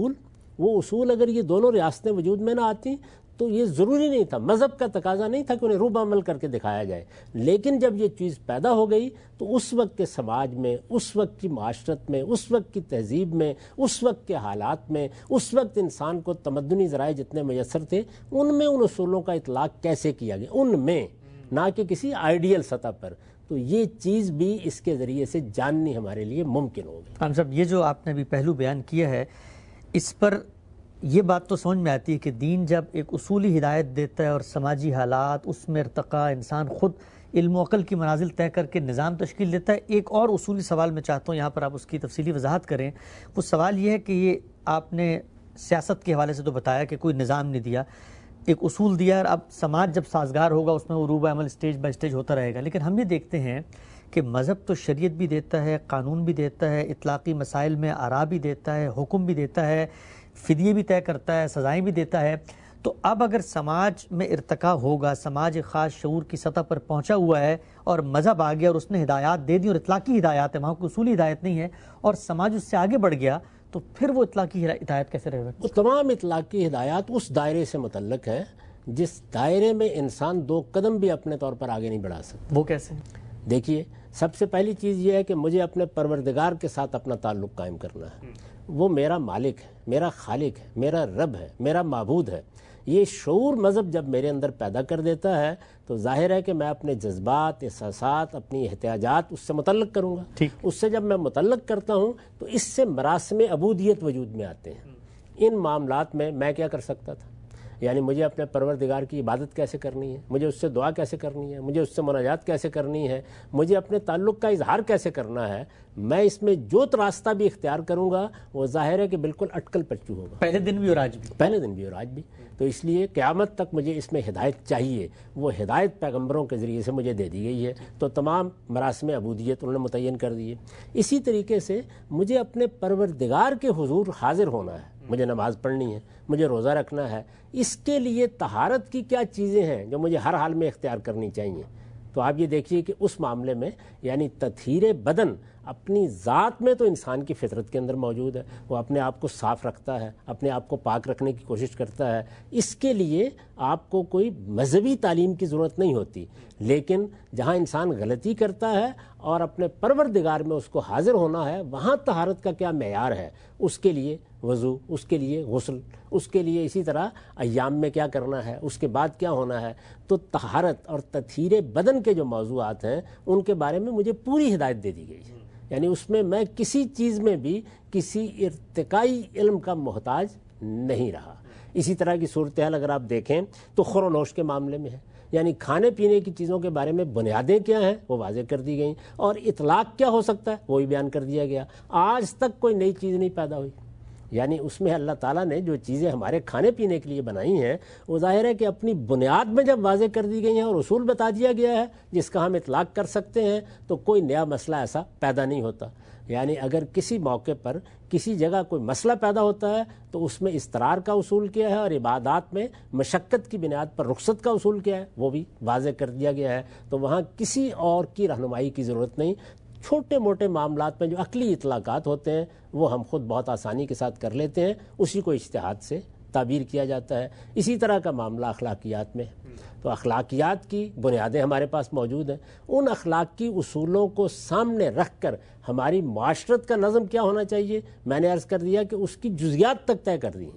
وہ اصول اگر یہ دونوں ریاستیں وجود میں نہ آتی تو یہ ضروری نہیں تھا، مذہب کا تقاضا نہیں تھا کہ انہیں روب عمل کر کے دکھایا جائے، لیکن جب یہ چیز پیدا ہو گئی تو اس وقت کے سماج میں، اس وقت کی معاشرت میں، اس وقت کی تہذیب میں، اس وقت کے حالات میں، اس وقت انسان کو تمدنی ذرائع جتنے میسر تھے ان میں ان اصولوں کا اطلاق کیسے کیا گیا، ان میں، نہ کہ کسی آئیڈیل سطح پر۔ تو یہ چیز بھی اس کے ذریعے سے جاننی ہمارے لیے ممکن ہوگی۔ خان صاحب، یہ جو آپ نے ابھی پہلو بیان کیا ہے، اس پر یہ بات تو سمجھ میں آتی ہے کہ دین جب ایک اصولی ہدایت دیتا ہے اور سماجی حالات، اس میں ارتقاء، انسان خود علم و عقل کی منازل طے کر کے نظام تشکیل دیتا ہے۔ ایک اور اصولی سوال میں چاہتا ہوں یہاں پر آپ اس کی تفصیلی وضاحت کریں۔ وہ سوال یہ ہے کہ یہ آپ نے سیاست کے حوالے سے تو بتایا کہ کوئی نظام نہیں دیا، ایک اصول دیا، اور اب سماج جب سازگار ہوگا اس میں عروب عمل اسٹیج بائی اسٹیج ہوتا رہے گا۔ لیکن ہم یہ دیکھتے ہیں کہ مذہب تو شریعت بھی دیتا ہے، قانون بھی دیتا ہے، اطلاقی مسائل میں آراء بھی دیتا ہے، حکم بھی دیتا ہے، فدیے بھی طے کرتا ہے، سزائیں بھی دیتا ہے۔ تو اب اگر سماج میں ارتقاء ہوگا، سماج ایک خاص شعور کی سطح پر پہنچا ہوا ہے اور مذہب آ گیا اور اس نے ہدایات دے دی، اور اطلاقی ہدایات ہے، وہاں کوئی اصولی ہدایت نہیں ہے، اور سماج اس سے آگے بڑھ گیا، تو پھر وہ اطلاقی ہدایت کیسے رہے گا؟ وہ تمام اطلاقی ہدایات اس دائرے سے متعلق ہیں جس دائرے میں انسان 2 قدم بھی اپنے طور پر آگے نہیں بڑھا سکتا۔ وہ کیسے؟ دیکھیے، سب سے پہلی چیز یہ ہے کہ مجھے اپنے پروردگار کے ساتھ اپنا تعلق قائم کرنا ہے۔ وہ میرا مالک ہے، میرا خالق ہے، میرا رب ہے، میرا معبود ہے۔ یہ شعور مذہب جب میرے اندر پیدا کر دیتا ہے تو ظاہر ہے کہ میں اپنے جذبات، احساسات، اپنی احتیاجات اس سے متعلق کروں گا۔ اس سے جب میں متعلق کرتا ہوں تو اس سے مراسم عبودیت وجود میں آتے ہیں۔ ان معاملات میں کیا کر سکتا تھا؟ یعنی مجھے اپنے پروردگار کی عبادت کیسے کرنی ہے، مجھے اس سے دعا کیسے کرنی ہے، مجھے اس سے مناجات کیسے کرنی ہے، مجھے اپنے تعلق کا اظہار کیسے کرنا ہے، میں اس میں جو راستہ بھی اختیار کروں گا وہ ظاہر ہے کہ بالکل اٹکل پچو ہوگا، پہلے دن بھی اور آج بھی۔ تو اس لیے قیامت تک مجھے اس میں ہدایت چاہیے، وہ ہدایت پیغمبروں کے ذریعے سے مجھے دے دی گئی ہے۔ تو تمام مراسم عبودیت انہوں نے متعین کر دیے۔ اسی طریقے سے مجھے اپنے پروردگار کے حضور حاضر ہونا ہے، مجھے نماز پڑھنی ہے، مجھے روزہ رکھنا ہے۔ اس کے لیے طہارت کی کیا چیزیں ہیں جو مجھے ہر حال میں اختیار کرنی چاہیے؟ تو آپ یہ دیکھیے کہ اس معاملے میں یعنی تطہیر بدن اپنی ذات میں تو انسان کی فطرت کے اندر موجود ہے، وہ اپنے آپ کو صاف رکھتا ہے، اپنے آپ کو پاک رکھنے کی کوشش کرتا ہے۔ اس کے لیے آپ کو کوئی مذہبی تعلیم کی ضرورت نہیں ہوتی، لیکن جہاں انسان غلطی کرتا ہے اور اپنے پروردگار میں اس کو حاضر ہونا ہے، وہاں طہارت کا کیا معیار ہے، اس کے لیے وضو، اس کے لیے غسل، اس کے لیے اسی طرح ایام میں کیا کرنا ہے، اس کے بعد کیا ہونا ہے۔ تو طہارت اور تطہیر بدن کے جو موضوعات ہیں ان کے بارے میں مجھے پوری ہدایت دے دی گئی ہے، یعنی اس میں کسی چیز میں بھی کسی ارتقائی علم کا محتاج نہیں رہا۔ اسی طرح کی صورتحال اگر آپ دیکھیں تو خور و نوش کے معاملے میں ہے، یعنی کھانے پینے کی چیزوں کے بارے میں بنیادیں کیا ہیں وہ واضح کر دی گئیں، اور اطلاق کیا ہو سکتا ہے وہ بھی بیان کر دیا گیا۔ آج تک کوئی نئی چیز نہیں پیدا ہوئی، یعنی اس میں اللہ تعالیٰ نے جو چیزیں ہمارے کھانے پینے کے لیے بنائی ہیں وہ ظاہر ہے کہ اپنی بنیاد میں جب واضح کر دی گئی ہیں اور اصول بتا دیا گیا ہے جس کا ہم اطلاق کر سکتے ہیں، تو کوئی نیا مسئلہ ایسا پیدا نہیں ہوتا۔ یعنی اگر کسی موقع پر کسی جگہ کوئی مسئلہ پیدا ہوتا ہے تو اس میں اضطرار کا اصول کیا ہے، اور عبادات میں مشقت کی بنیاد پر رخصت کا اصول کیا ہے وہ بھی واضح کر دیا گیا ہے۔ تو وہاں کسی اور کی رہنمائی کی ضرورت نہیں۔ چھوٹے موٹے معاملات میں جو عقلی اطلاقات ہوتے ہیں وہ ہم خود بہت آسانی کے ساتھ کر لیتے ہیں، اسی کو اجتہاد سے تعبیر کیا جاتا ہے۔ اسی طرح کا معاملہ اخلاقیات میں، تو اخلاقیات کی بنیادیں ہمارے پاس موجود ہیں۔ ان اخلاقی اصولوں کو سامنے رکھ کر ہماری معاشرت کا نظم کیا ہونا چاہیے، میں نے عرض کر دیا کہ اس کی جزیات تک طے کر دی ہیں۔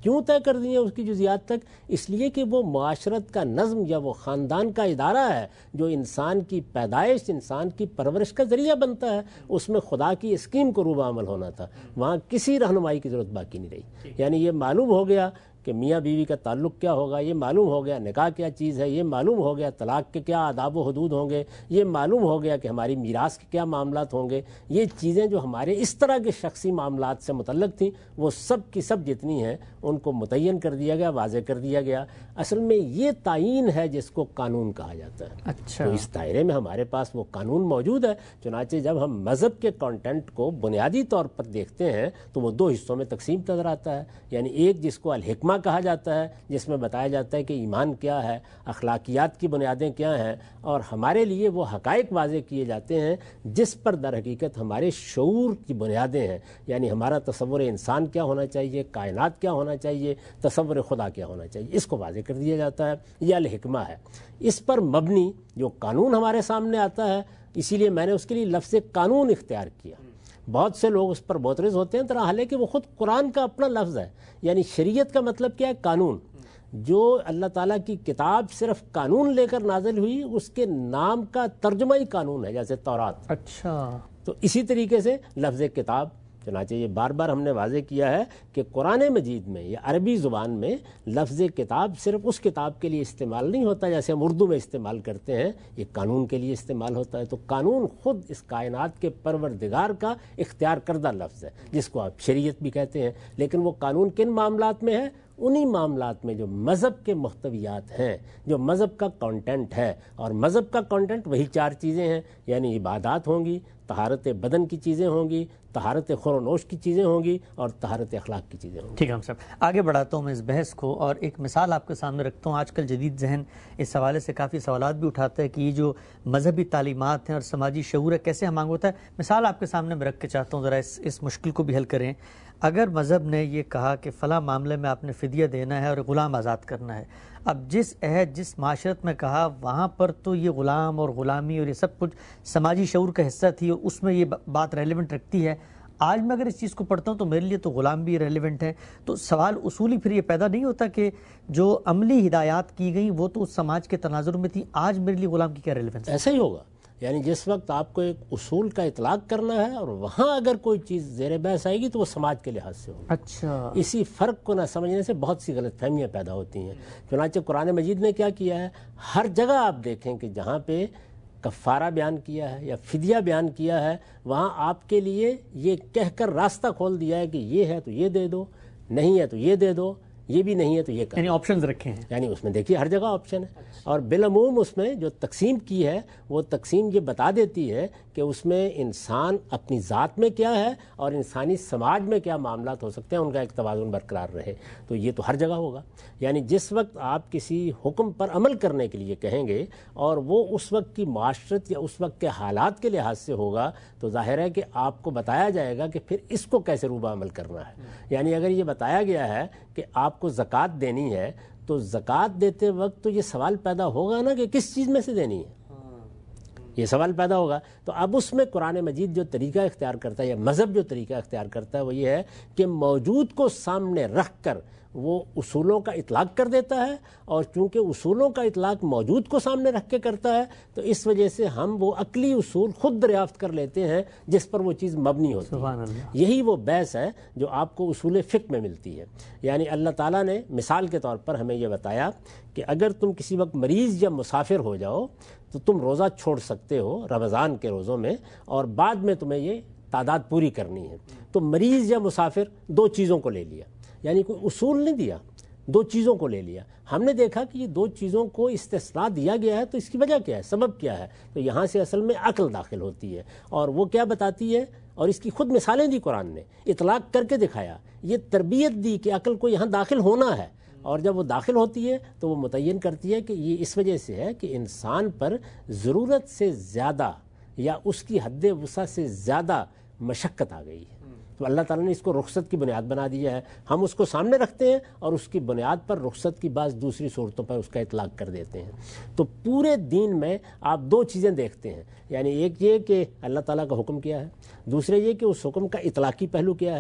کیوں طے کر دی ہیں اس کی جزیات تک؟ اس لیے کہ وہ معاشرت کا نظم یا وہ خاندان کا ادارہ ہے جو انسان کی پیدائش، انسان کی پرورش کا ذریعہ بنتا ہے، اس میں خدا کی اسکیم کو روبہ عمل ہونا تھا، وہاں کسی رہنمائی کی ضرورت باقی نہیں رہی۔ یعنی یہ معلوم ہو گیا کہ میاں بیوی کا تعلق کیا ہوگا، یہ معلوم ہو گیا نکاح کیا چیز ہے، یہ معلوم ہو گیا طلاق کے کیا آداب و حدود ہوں گے، یہ معلوم ہو گیا کہ ہماری میراث کے کیا معاملات ہوں گے۔ یہ چیزیں جو ہمارے اس طرح کے شخصی معاملات سے متعلق تھیں وہ سب کی سب جتنی ہیں ان کو متعین کر دیا گیا، واضح کر دیا گیا۔ اصل میں یہ تعین ہے جس کو قانون کہا جاتا ہے۔ اچھا، تو اس دائرے میں ہمارے پاس وہ قانون موجود ہے۔ چنانچہ جب ہم مذہب کے کانٹینٹ کو بنیادی طور پر دیکھتے ہیں تو وہ دو حصوں میں تقسیم نظر آتا ہے۔ یعنی ایک جس کو الحکمہ کہا جاتا ہے، جس میں بتایا جاتا ہے کہ ایمان کیا ہے، اخلاقیات کی بنیادیں کیا ہیں، اور ہمارے لیے وہ حقائق واضح کیے جاتے ہیں جس پر در حقیقت ہمارے شعور کی بنیادیں ہیں۔ یعنی ہمارا تصور انسان کیا ہونا چاہیے، کائنات کیا ہونا چاہیے، تصور خدا کیا ہونا چاہیے، اس کو واضح کر دیا جاتا ہے۔ یہ الحکمہ ہے۔ اس پر مبنی جو قانون ہمارے سامنے آتا ہے، اسی لیے میں نے اس کے لیے لفظ قانون اختیار کیا۔ بہت سے لوگ اس پر معترض ہوتے ہیں، طرح حالانکہ وہ خود قرآن کا اپنا لفظ ہے۔ یعنی شریعت کا مطلب کیا ہے؟ قانون۔ جو اللہ تعالیٰ کی کتاب صرف قانون لے کر نازل ہوئی، اس کے نام کا ترجمہ ہی قانون ہے، جیسے تورات۔ اچھا، تو اسی طریقے سے لفظ کتاب، چنانچہ یہ بار بار ہم نے واضح کیا ہے کہ قرآن مجید میں یا عربی زبان میں لفظ کتاب صرف اس کتاب کے لیے استعمال نہیں ہوتا جیسے ہم اردو میں استعمال کرتے ہیں، یہ قانون کے لیے استعمال ہوتا ہے۔ تو قانون خود اس کائنات کے پروردگار کا اختیار کردہ لفظ ہے جس کو آپ شریعت بھی کہتے ہیں۔ لیکن وہ قانون کن معاملات میں ہے؟ انہی معاملات میں جو مذہب کے محتویات ہیں، جو مذہب کا کانٹینٹ ہے، اور مذہب کا کانٹینٹ وہی چار چیزیں ہیں، یعنی عبادات ہوں گی، طہارت بدن کی چیزیں ہوں گی، طہارت خور و نوش کی چیزیں ہوں گی، اور طہارت اخلاق کی چیزیں ہوں گی۔ ٹھیک ہے ہم صاحب، آگے بڑھاتا ہوں میں اس بحث کو، اور ایک مثال آپ کے سامنے رکھتا ہوں۔ آج کل جدید ذہن اس حوالے سے کافی سوالات بھی اٹھاتا ہے کہ یہ جو مذہبی تعلیمات ہیں اور سماجی شعور ہے کیسے ہم ہوتا ہے۔ مثال آپ کے سامنے میں رکھ کے چاہتا ہوں ذرا اس مشکل کو بھی حل کریں۔ اگر مذہب نے یہ کہا کہ فلاں معاملے میں آپ نے فدیہ دینا ہے اور غلام آزاد کرنا ہے، اب جس عہد جس معاشرت میں کہا وہاں پر تو یہ غلام اور غلامی اور یہ سب کچھ سماجی شعور کا حصہ تھی اور اس میں یہ بات ریلیونٹ رکھتی ہے۔ آج میں اگر اس چیز کو پڑھتا ہوں تو میرے لیے تو غلام بھی ریلیونٹ ہے۔ تو سوال اصولی پھر یہ پیدا نہیں ہوتا کہ جو عملی ہدایات کی گئیں وہ تو اس سماج کے تناظر میں تھی، آج میرے لیے غلام کی کیا ریلیونس ہے؟ ایسا ہی ہوگا۔ یعنی جس وقت آپ کو ایک اصول کا اطلاق کرنا ہے اور وہاں اگر کوئی چیز زیر بحث آئے گی تو وہ سماج کے لحاظ سے ہوگی۔ اچھا، اسی فرق کو نہ سمجھنے سے بہت سی غلط فہمیاں پیدا ہوتی ہیں۔ چنانچہ قرآن مجید نے کیا کیا ہے، ہر جگہ آپ دیکھیں کہ جہاں پہ کفارہ بیان کیا ہے یا فدیہ بیان کیا ہے، وہاں آپ کے لیے یہ کہہ کر راستہ کھول دیا ہے کہ یہ ہے تو یہ دے دو، نہیں ہے تو یہ دے دو، یہ بھی نہیں ہے تو یہ کر، یعنی آپشنز رکھے ہیں۔ یعنی اس میں دیکھیے ہر جگہ آپشن ہے، اور بالعموم اس میں جو تقسیم کی ہے وہ تقسیم یہ بتا دیتی ہے کہ اس میں انسان اپنی ذات میں کیا ہے اور انسانی سماج میں کیا معاملات ہو سکتے ہیں، ان کا ایک توازن برقرار رہے۔ تو یہ تو ہر جگہ ہوگا۔ یعنی جس وقت آپ کسی حکم پر عمل کرنے کے لیے کہیں گے اور وہ اس وقت کی معاشرت یا اس وقت کے حالات کے لحاظ سے ہوگا تو ظاہر ہے کہ آپ کو بتایا جائے گا کہ پھر اس کو کیسے روبہ عمل کرنا ہے۔ یعنی اگر یہ بتایا گیا ہے کہ آپ کو زکوٰۃ دینی ہے تو زکوٰۃ دیتے وقت تو یہ سوال پیدا ہوگا نا کہ کس چیز میں سے دینی ہے، یہ سوال پیدا ہوگا۔ تو اب اس میں قرآن مجید جو طریقہ اختیار کرتا ہے یا مذہب جو طریقہ اختیار کرتا ہے وہ یہ ہے کہ موجود کو سامنے رکھ کر وہ اصولوں کا اطلاق کر دیتا ہے، اور چونکہ اصولوں کا اطلاق موجود کو سامنے رکھ کے کرتا ہے تو اس وجہ سے ہم وہ عقلی اصول خود دریافت کر لیتے ہیں جس پر وہ چیز مبنی ہوتی سبحان ہے۔ اللہ۔ یہی وہ بحث ہے جو آپ کو اصول فقہ میں ملتی ہے۔ یعنی اللہ تعالیٰ نے مثال کے طور پر ہمیں یہ بتایا کہ اگر تم کسی وقت مریض یا مسافر ہو جاؤ تو تم روزہ چھوڑ سکتے ہو رمضان کے روزوں میں، اور بعد میں تمہیں یہ تعداد پوری کرنی ہے۔ تو مریض یا مسافر دو چیزوں کو لے لیا، یعنی کوئی اصول نہیں دیا، دو چیزوں کو لے لیا۔ ہم نے دیکھا کہ یہ دو چیزوں کو استثناء دیا گیا ہے تو اس کی وجہ کیا ہے، سبب کیا ہے؟ تو یہاں سے اصل میں عقل داخل ہوتی ہے، اور وہ کیا بتاتی ہے، اور اس کی خود مثالیں دی قرآن نے، اطلاق کر کے دکھایا، یہ تربیت دی کہ عقل کو یہاں داخل ہونا ہے، اور جب وہ داخل ہوتی ہے تو وہ متعین کرتی ہے کہ یہ اس وجہ سے ہے کہ انسان پر ضرورت سے زیادہ یا اس کی حد وسع سے زیادہ مشقت آ گئی ہے۔ تو اللہ تعالیٰ نے اس کو رخصت کی بنیاد بنا دیا ہے، ہم اس کو سامنے رکھتے ہیں اور اس کی بنیاد پر رخصت کی بعض دوسری صورتوں پر اس کا اطلاق کر دیتے ہیں۔ تو پورے دین میں آپ دو چیزیں دیکھتے ہیں، یعنی ایک یہ کہ اللہ تعالیٰ کا حکم کیا ہے، دوسرے یہ کہ اس حکم کا اطلاقی پہلو کیا ہے،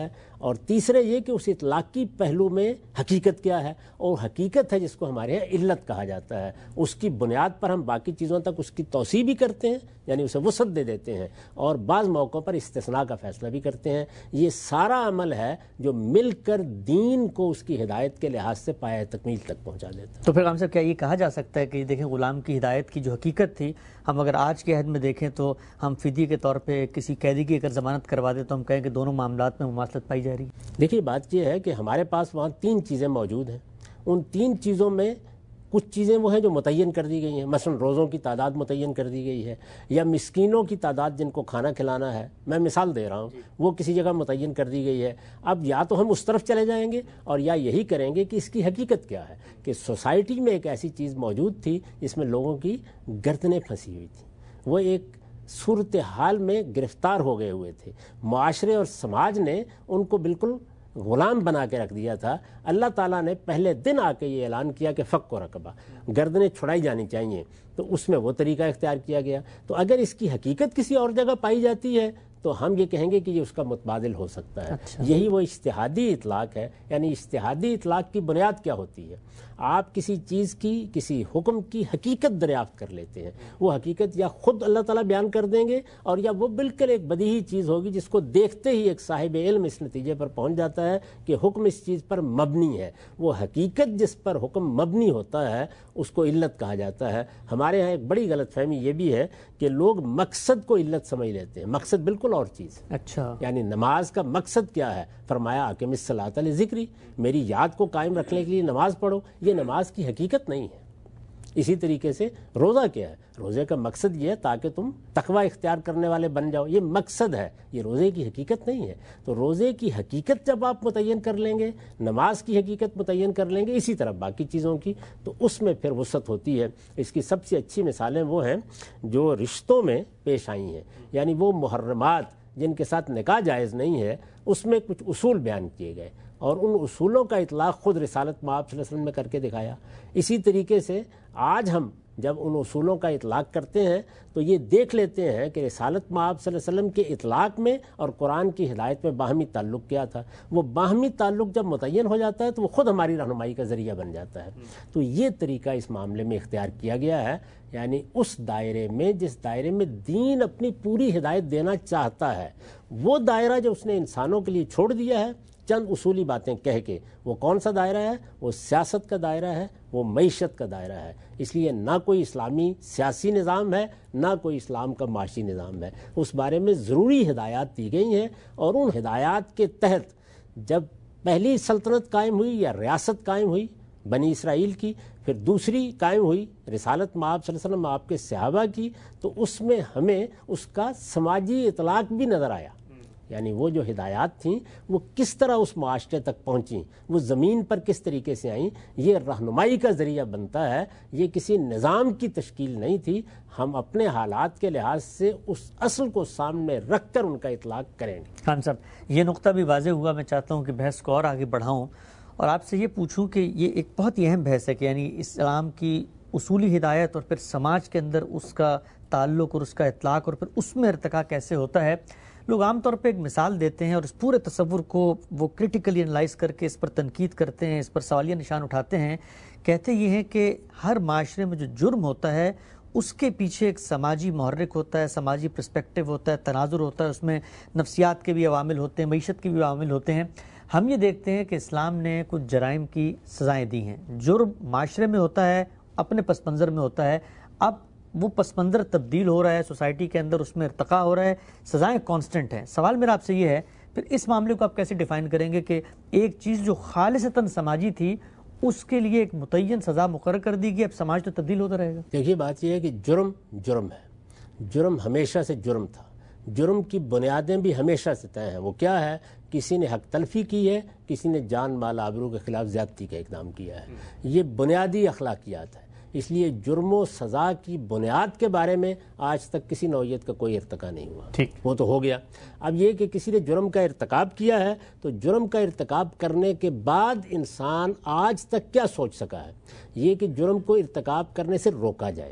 اور تیسرے یہ کہ اس اطلاقی پہلو میں حقیقت کیا ہے، اور حقیقت ہے جس کو ہمارے یہاں علت کہا جاتا ہے، اس کی بنیاد پر ہم باقی چیزوں تک اس کی توسیع بھی کرتے ہیں، یعنی اسے وسعت دے دیتے ہیں، اور بعض موقعوں پر استثناء کا فیصلہ بھی کرتے ہیں۔ یہ سارا عمل ہے جو مل کر دین کو اس کی ہدایت کے لحاظ سے پایہ تکمیل تک پہنچا دیتا ہے۔ تو پھر صاحب کیا یہ کہا جا سکتا ہے کہ دیکھیں غلام کی ہدایت کی جو حقیقت تھی، ہم اگر آج کے عہد میں دیکھیں تو ہم فدیے کے طور پہ کسی قیدی کی اگر ضمانت کروا دیں تو ہم کہیں کہ دونوں معاملات میں مماثلت پائی جا رہی ہے؟ دیکھیے بات یہ ہے کہ ہمارے پاس وہاں 3 چیزیں موجود ہیں، ان 3 چیزوں میں کچھ چیزیں وہ ہیں جو متعین کر دی گئی ہیں، مثلا روزوں کی تعداد متعین کر دی گئی ہے، یا مسکینوں کی تعداد جن کو کھانا کھلانا ہے، میں مثال دے رہا ہوں، وہ کسی جگہ متعین کر دی گئی ہے۔ اب یا تو ہم اس طرف چلے جائیں گے اور یا یہی کریں گے کہ اس کی حقیقت کیا ہے، کہ سوسائٹی میں ایک ایسی چیز موجود تھی جس میں لوگوں کی گردنیں پھنسی ہوئی تھیں، وہ ایک صورتحال میں گرفتار ہو گئے ہوئے تھے، معاشرے اور سماج نے ان کو بالکل غلام بنا کے رکھ دیا تھا۔ اللہ تعالیٰ نے پہلے دن آ کے یہ اعلان کیا کہ فک و رقبہ، گردنیں چھڑائی جانی چاہیے، تو اس میں وہ طریقہ اختیار کیا گیا۔ تو اگر اس کی حقیقت کسی اور جگہ پائی جاتی ہے تو ہم یہ کہیں گے کہ یہ اس کا متبادل ہو سکتا ہے۔ یہی وہ اجتہادی اطلاق ہے، یعنی اجتہادی اطلاق کی بنیاد کیا ہوتی ہے؟ آپ کسی چیز کی، کسی حکم کی حقیقت دریافت کر لیتے ہیں، وہ حقیقت یا خود اللہ تعالیٰ بیان کر دیں گے، اور یا وہ بالکل ایک بدیہی چیز ہوگی جس کو دیکھتے ہی ایک صاحب علم اس نتیجے پر پہنچ جاتا ہے کہ حکم اس چیز پر مبنی ہے۔ وہ حقیقت جس پر حکم مبنی ہوتا ہے اس کو علت کہا جاتا ہے۔ ہمارے ہاں ایک بڑی غلط فہمی یہ بھی ہے کہ لوگ مقصد کو علت سمجھ لیتے ہیں، مقصد بالکل اور چیز ہے۔ اچھا، یعنی نماز کا مقصد کیا ہے؟ فرمایا اقم الصلاۃ لذکری، میری یاد کو قائم رکھنے کے لیے نماز پڑھو۔ یہ نماز کی حقیقت نہیں ہے۔ اسی طریقے سے روزہ کیا ہے؟ روزے کا مقصد یہ ہے تاکہ تم تقوی اختیار کرنے والے بن جاؤ، یہ مقصد ہے، یہ روزے کی حقیقت نہیں ہے۔ تو روزے کی حقیقت جب آپ متعین کر لیں گے، نماز کی حقیقت متعین کر لیں گے، اسی طرح باقی چیزوں کی، تو اس میں پھر وسعت ہوتی ہے۔ اس کی سب سے اچھی مثالیں وہ ہیں جو رشتوں میں پیش آئی ہیں، یعنی وہ محرمات جن کے ساتھ نکاح جائز نہیں ہے، اس میں کچھ اصول بیان کیے گئے، اور ان اصولوں کا اطلاق خود رسالت مآب صلی اللہ علیہ وسلم نے کر کے دکھایا۔ اسی طریقے سے آج ہم جب ان اصولوں کا اطلاق کرتے ہیں تو یہ دیکھ لیتے ہیں کہ رسالت مآب صلی اللہ علیہ وسلم کے اطلاق میں اور قرآن کی ہدایت میں باہمی تعلق کیا تھا۔ وہ باہمی تعلق جب متعین ہو جاتا ہے تو وہ خود ہماری رہنمائی کا ذریعہ بن جاتا ہے۔ تو یہ طریقہ اس معاملے میں اختیار کیا گیا ہے، یعنی اس دائرے میں جس دائرے میں دین اپنی پوری ہدایت دینا چاہتا ہے، وہ دائرہ جو اس نے انسانوں کے لیے چھوڑ دیا ہے چند اصولی باتیں کہہ کے، وہ کون سا دائرہ ہے؟ وہ سیاست کا دائرہ ہے، وہ معیشت کا دائرہ ہے۔ اس لیے نہ کوئی اسلامی سیاسی نظام ہے، نہ کوئی اسلام کا معاشی نظام ہے۔ اس بارے میں ضروری ہدایات دی گئی ہیں، اور ان ہدایات کے تحت جب پہلی سلطنت قائم ہوئی یا ریاست قائم ہوئی بنی اسرائیل کی، پھر دوسری قائم ہوئی رسالت مآب صلی اللہ علیہ وسلم آپ کے صحابہ کی، تو اس میں ہمیں اس کا سماجی اطلاق بھی نظر آیا، یعنی وہ جو ہدایات تھیں وہ کس طرح اس معاشرے تک پہنچیں، وہ زمین پر کس طریقے سے آئیں۔ یہ رہنمائی کا ذریعہ بنتا ہے، یہ کسی نظام کی تشکیل نہیں تھی۔ ہم اپنے حالات کے لحاظ سے اس اصل کو سامنے رکھ کر ان کا اطلاق کریں گے۔ خان صاحب یہ نقطہ بھی واضح ہوا، میں چاہتا ہوں کہ بحث کو اور آگے بڑھاؤں اور آپ سے یہ پوچھوں کہ یہ ایک بہت ہی اہم بحث ہے کہ یعنی اسلام کی اصولی ہدایت اور پھر سماج کے اندر اس کا تعلق اور اس کا اطلاق اور پھر اس میں ارتقاء کیسے ہوتا ہے۔ لوگ عام طور پہ ایک مثال دیتے ہیں اور اس پورے تصور کو وہ کرٹیکلی انالائز کر کے اس پر تنقید کرتے ہیں، اس پر سوالیہ نشان اٹھاتے ہیں۔ کہتے یہ ہیں کہ ہر معاشرے میں جو جرم ہوتا ہے اس کے پیچھے ایک سماجی محرک ہوتا ہے، سماجی پرسپیکٹیو ہوتا ہے، تناظر ہوتا ہے، اس میں نفسیات کے بھی عوامل ہوتے ہیں، معیشت کے بھی عوامل ہوتے ہیں۔ ہم یہ دیکھتے ہیں کہ اسلام نے کچھ جرائم کی سزائیں دی ہیں۔ جرم معاشرے میں ہوتا ہے، اپنے پس منظر میں ہوتا ہے، اب وہ پس منظر تبدیل ہو رہا ہے سوسائٹی کے اندر، اس میں ارتقاء ہو رہا ہے، سزائیں کانسٹنٹ ہیں۔ سوال میرا آپ سے یہ ہے، پھر اس معاملے کو آپ کیسے ڈیفائن کریں گے کہ ایک چیز جو خالصتاً سماجی تھی اس کے لیے ایک متعین سزا مقرر کر دی گئی، اب سماج تو تبدیل ہوتا رہے گا؟ دیکھیے بات یہ ہے کہ جرم جرم ہے، جرم ہمیشہ سے جرم تھا، جرم کی بنیادیں بھی ہمیشہ سے طے ہیں۔ وہ کیا ہے؟ کسی نے حق تلفی کی ہے، کسی نے جان مال آبرو کے خلاف زیادتی کا اقدام کیا ہے، یہ بنیادی اخلاقیات ہے۔ اس لیے جرم و سزا کی بنیاد کے بارے میں آج تک کسی نوعیت کا کوئی ارتقا نہیں ہوا، وہ تو ہو گیا۔ اب یہ کہ کسی نے جرم کا ارتکاب کیا ہے تو جرم کا ارتکاب کرنے کے بعد انسان آج تک کیا سوچ سکا ہے؟ یہ کہ جرم کو ارتکاب کرنے سے روکا جائے۔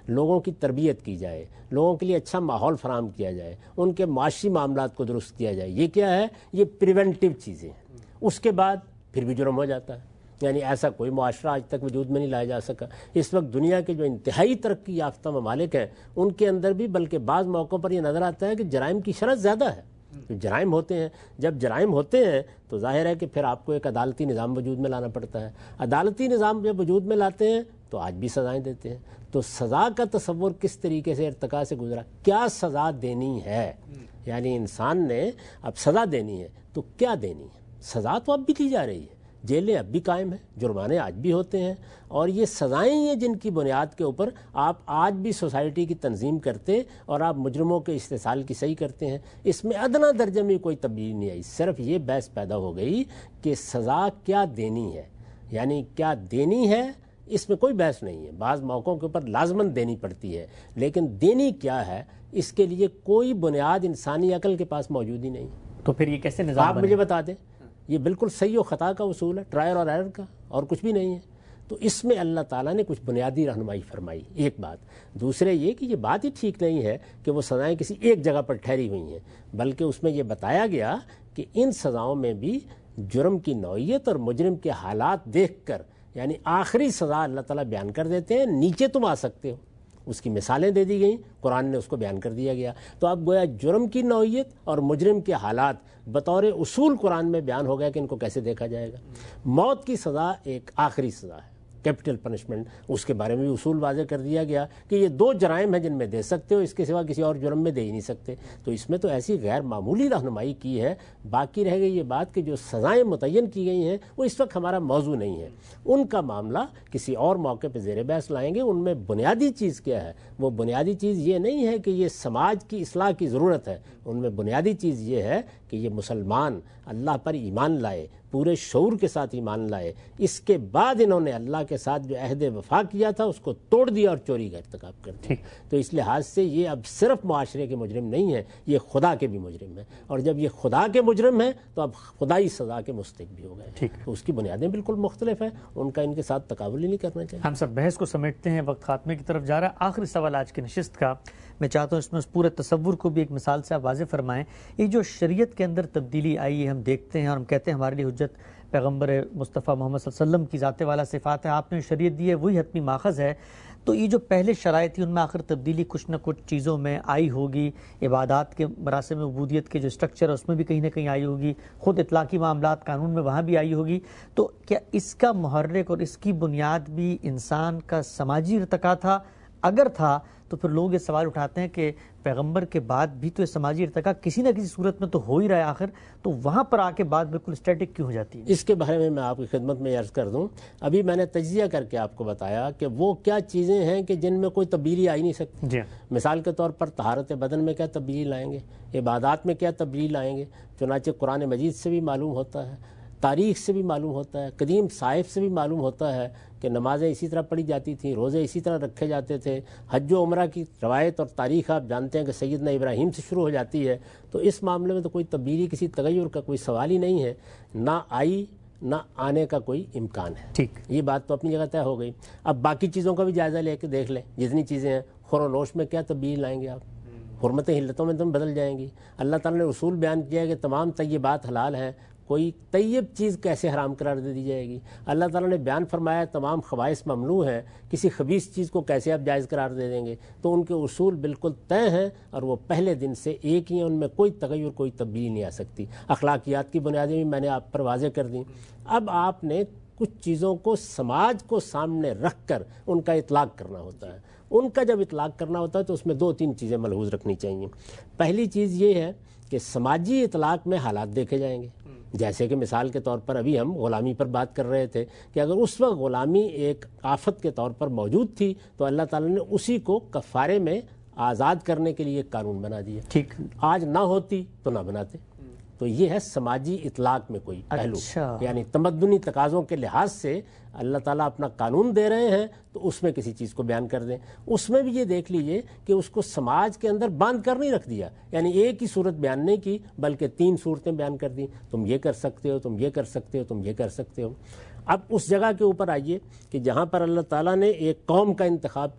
لوگوں کی تربیت کی جائے، لوگوں کے لیے اچھا ماحول فراہم کیا جائے، ان کے معاشی معاملات کو درست کیا جائے، یہ کیا ہے؟ یہ پریونٹیو چیزیں ہیں۔ اس کے بعد پھر بھی جرم ہو جاتا ہے۔ یعنی ایسا کوئی معاشرہ آج تک وجود میں نہیں لایا جا سکا۔ اس وقت دنیا کے جو انتہائی ترقی یافتہ ممالک ہیں ان کے اندر بھی بلکہ بعض موقعوں پر یہ نظر آتا ہے کہ جرائم کی شرح زیادہ ہے۔ جو جرائم ہوتے ہیں، جب جرائم ہوتے ہیں تو ظاہر ہے کہ پھر آپ کو ایک عدالتی نظام وجود میں لانا پڑتا ہے۔ عدالتی نظام جب وجود میں لاتے ہیں تو آج بھی سزائیں دیتے ہیں۔ تو سزا کا تصور کس طریقے سے ارتقاء سے گزرا، کیا سزا دینی ہے؟ یعنی انسان نے اب سزا دینی ہے تو کیا دینی ہے؟ سزا تو اب بھی دی جا رہی ہے، جیلیں اب بھی قائم ہیں، جرمانے آج بھی ہوتے ہیں، اور یہ سزائیں ہیں جن کی بنیاد کے اوپر آپ آج بھی سوسائٹی کی تنظیم کرتے اور آپ مجرموں کے استحصال کی صحیح کرتے ہیں۔ اس میں ادنیٰ درجے میں کوئی تبدیلی نہیں آئی، صرف یہ بحث پیدا ہو گئی کہ سزا کیا دینی ہے۔ یعنی کیا دینی ہے اس میں کوئی بحث نہیں ہے، بعض موقعوں کے اوپر لازماً دینی پڑتی ہے، لیکن دینی کیا ہے اس کے لیے کوئی بنیاد انسانی عقل کے پاس موجود ہی نہیں۔ تو پھر یہ کیسے نظام آپ مجھے بتا دیں، یہ بالکل صحیح و خطا کا اصول ہے، ٹرائل اور ایرر کا، اور کچھ بھی نہیں ہے۔ تو اس میں اللہ تعالیٰ نے کچھ بنیادی رہنمائی فرمائی، ایک بات۔ دوسرے یہ کہ یہ بات ہی ٹھیک نہیں ہے کہ وہ سزائیں کسی ایک جگہ پر ٹھہری ہوئی ہیں، بلکہ اس میں یہ بتایا گیا کہ ان سزاؤں میں بھی جرم کی نوعیت اور مجرم کے حالات دیکھ کر، یعنی آخری سزا اللہ تعالیٰ بیان کر دیتے ہیں، نیچے تم آ سکتے ہو، اس کی مثالیں دے دی گئیں، قرآن نے اس کو بیان کر دیا گیا۔ تو اب گویا جرم کی نوعیت اور مجرم کے حالات بطور اصول قرآن میں بیان ہو گیا کہ ان کو کیسے دیکھا جائے گا۔ موت کی سزا ایک آخری سزا ہے، کیپٹل پنشمنٹ، اس کے بارے میں بھی اصول واضح کر دیا گیا کہ یہ 2 جرائم ہیں جن میں دے سکتے ہو، اس کے سوا کسی اور جرم میں دے ہی نہیں سکتے۔ تو اس میں تو ایسی غیر معمولی رہنمائی کی ہے۔ باقی رہ گئی یہ بات کہ جو سزائیں متعین کی گئی ہیں وہ اس وقت ہمارا موضوع نہیں ہے، ان کا معاملہ کسی اور موقع پہ زیر بحث لائیں گے۔ ان میں بنیادی چیز کیا ہے؟ وہ بنیادی چیز یہ نہیں ہے کہ یہ سماج کی اصلاح کی ضرورت ہے، ان میں بنیادی چیز یہ ہے کہ یہ مسلمان اللہ پر ایمان لائے، پورے شعور کے ساتھ ایمان لائے، اس کے بعد انہوں نے اللہ کے ساتھ جو عہد وفا کیا تھا اس کو توڑ دیا اور چوری کا ارتکاب کر دیا۔ تو اس لحاظ سے یہ اب صرف معاشرے کے مجرم نہیں ہیں، یہ خدا کے بھی مجرم ہیں، اور جب یہ خدا کے مجرم ہیں تو اب خدائی سزا کے مستحق بھی ہو گئے۔ تو اس کی بنیادیں بالکل مختلف ہیں، ان کا ان کے ساتھ تقابل ہی نہیں کرنا چاہیے۔ ہم سب بحث کو سمیٹتے ہیں، وقت خاتمے کی طرف جا رہا ہے۔ آخری سوال آج کی نشست کا، میں چاہتا ہوں اس میں اس پورے تصور کو بھی ایک مثال سے آپ واضح فرمائیں۔ یہ جو شریعت کے اندر تبدیلی آئی ہے، ہم دیکھتے ہیں اور ہم کہتے ہیں ہمارے لیے حجت پیغمبر مصطفیٰ محمد صلی اللہ علیہ وسلم کی ذات والا صفات ہے، آپ نے شریعت دی ہے، وہی حتمی ماخذ ہے۔ تو یہ جو پہلے شرائط تھی ان میں آخر تبدیلی کچھ نہ کچھ چیزوں میں آئی ہوگی، عبادات کے مراسم عبودیت کے جو اسٹرکچر ہے اس میں بھی کہیں نہ کہیں آئی ہوگی، خود اطلاقی معاملات قانون میں وہاں بھی آئی ہوگی۔ تو کیا اس کا محرک اور اس کی بنیاد بھی انسان کا سماجی ارتقاء تھا؟ اگر تھا تو پھر لوگ یہ سوال اٹھاتے ہیں کہ پیغمبر کے بعد بھی تو یہ سماجی ارتقاء کسی نہ کسی صورت میں تو ہو ہی رہا ہے آخر، تو وہاں پر آ کے بات بالکل اسٹیٹک کیوں ہو جاتی ہے؟ اس کے بارے میں آپ کی خدمت میں عرض کر دوں، ابھی میں نے تجزیہ کر کے آپ کو بتایا کہ وہ کیا چیزیں ہیں کہ جن میں کوئی تبدیلی آئی نہیں سکتی۔ جی مثال کے طور پر طہارت بدن میں کیا تبدیلی لائیں گے، عبادات میں کیا تبدیلی لائیں گے، چنانچہ قرآن مجید سے بھی معلوم ہوتا ہے، تاریخ سے بھی معلوم ہوتا ہے، قدیم صحائف سے بھی معلوم ہوتا ہے کہ نمازیں اسی طرح پڑھی جاتی تھیں، روزے اسی طرح رکھے جاتے تھے۔ حج و عمرہ کی روایت اور تاریخ آپ جانتے ہیں کہ سیدنا ابراہیم سے شروع ہو جاتی ہے۔ تو اس معاملے میں تو کوئی تبدیلی، کسی تغیر کا کوئی سوال ہی نہیں ہے، نہ آئی نہ آنے کا کوئی امکان ہے۔ ٹھیک، یہ بات تو اپنی جگہ طے ہو گئی۔ اب باقی چیزوں کا بھی جائزہ لے کے دیکھ لیں، جتنی چیزیں ہیں، خور و نوش میں کیا تبدیلی لائیں گے آپ؟ حرمتیں حلتوں میں تم بدل جائیں گی۔ اللہ تعالیٰ نے اصول بیان کیا ہے کہ تمام طیبات حلال ہیں، کوئی طیب چیز کیسے حرام قرار دے دی جائے گی؟ اللہ تعالیٰ نے بیان فرمایا تمام خبائث ممنوع ہیں، کسی خبیث چیز کو کیسے آپ جائز قرار دے دیں گے؟ تو ان کے اصول بالکل طے ہیں اور وہ پہلے دن سے ایک ہی ہیں، ان میں کوئی تغیر، کوئی تبدیلی نہیں آ سکتی۔ اخلاقیات کی بنیادیں بھی میں نے آپ پر واضح کر دیں۔ اب آپ نے کچھ چیزوں کو سماج کو سامنے رکھ کر ان کا اطلاق کرنا ہوتا ہے۔ ان کا جب اطلاق کرنا ہوتا ہے تو اس میں 2-3 چیزیں ملحوظ رکھنی چاہیے۔ پہلی چیز یہ ہے کہ سماجی اطلاق میں حالات دیکھے جائیں گے، جیسے کہ مثال کے طور پر ابھی ہم غلامی پر بات کر رہے تھے کہ اگر اس وقت غلامی ایک آفت کے طور پر موجود تھی تو اللہ تعالیٰ نے اسی کو کفارے میں آزاد کرنے کے لیے ایک قانون بنا دیا۔ ٹھیک، آج نہ ہوتی تو نہ بناتے۔ تو یہ ہے سماجی اطلاق میں کوئی پہلو، یعنی تمدنی تقاضوں کے لحاظ سے اللہ تعالیٰ اپنا قانون دے رہے ہیں تو اس میں کسی چیز کو بیان کر دیں۔ اس میں بھی یہ دیکھ لیجئے کہ اس کو سماج کے اندر باندھ کر نہیں رکھ دیا، یعنی ایک ہی صورت بیان نہیں کی بلکہ 3 صورتیں بیان کر دیں، تم یہ کر سکتے ہو، تم یہ کر سکتے ہو، تم یہ کر سکتے ہو۔ اب اس جگہ کے اوپر آئیے کہ جہاں پر اللہ تعالیٰ نے ایک قوم کا انتخاب کیا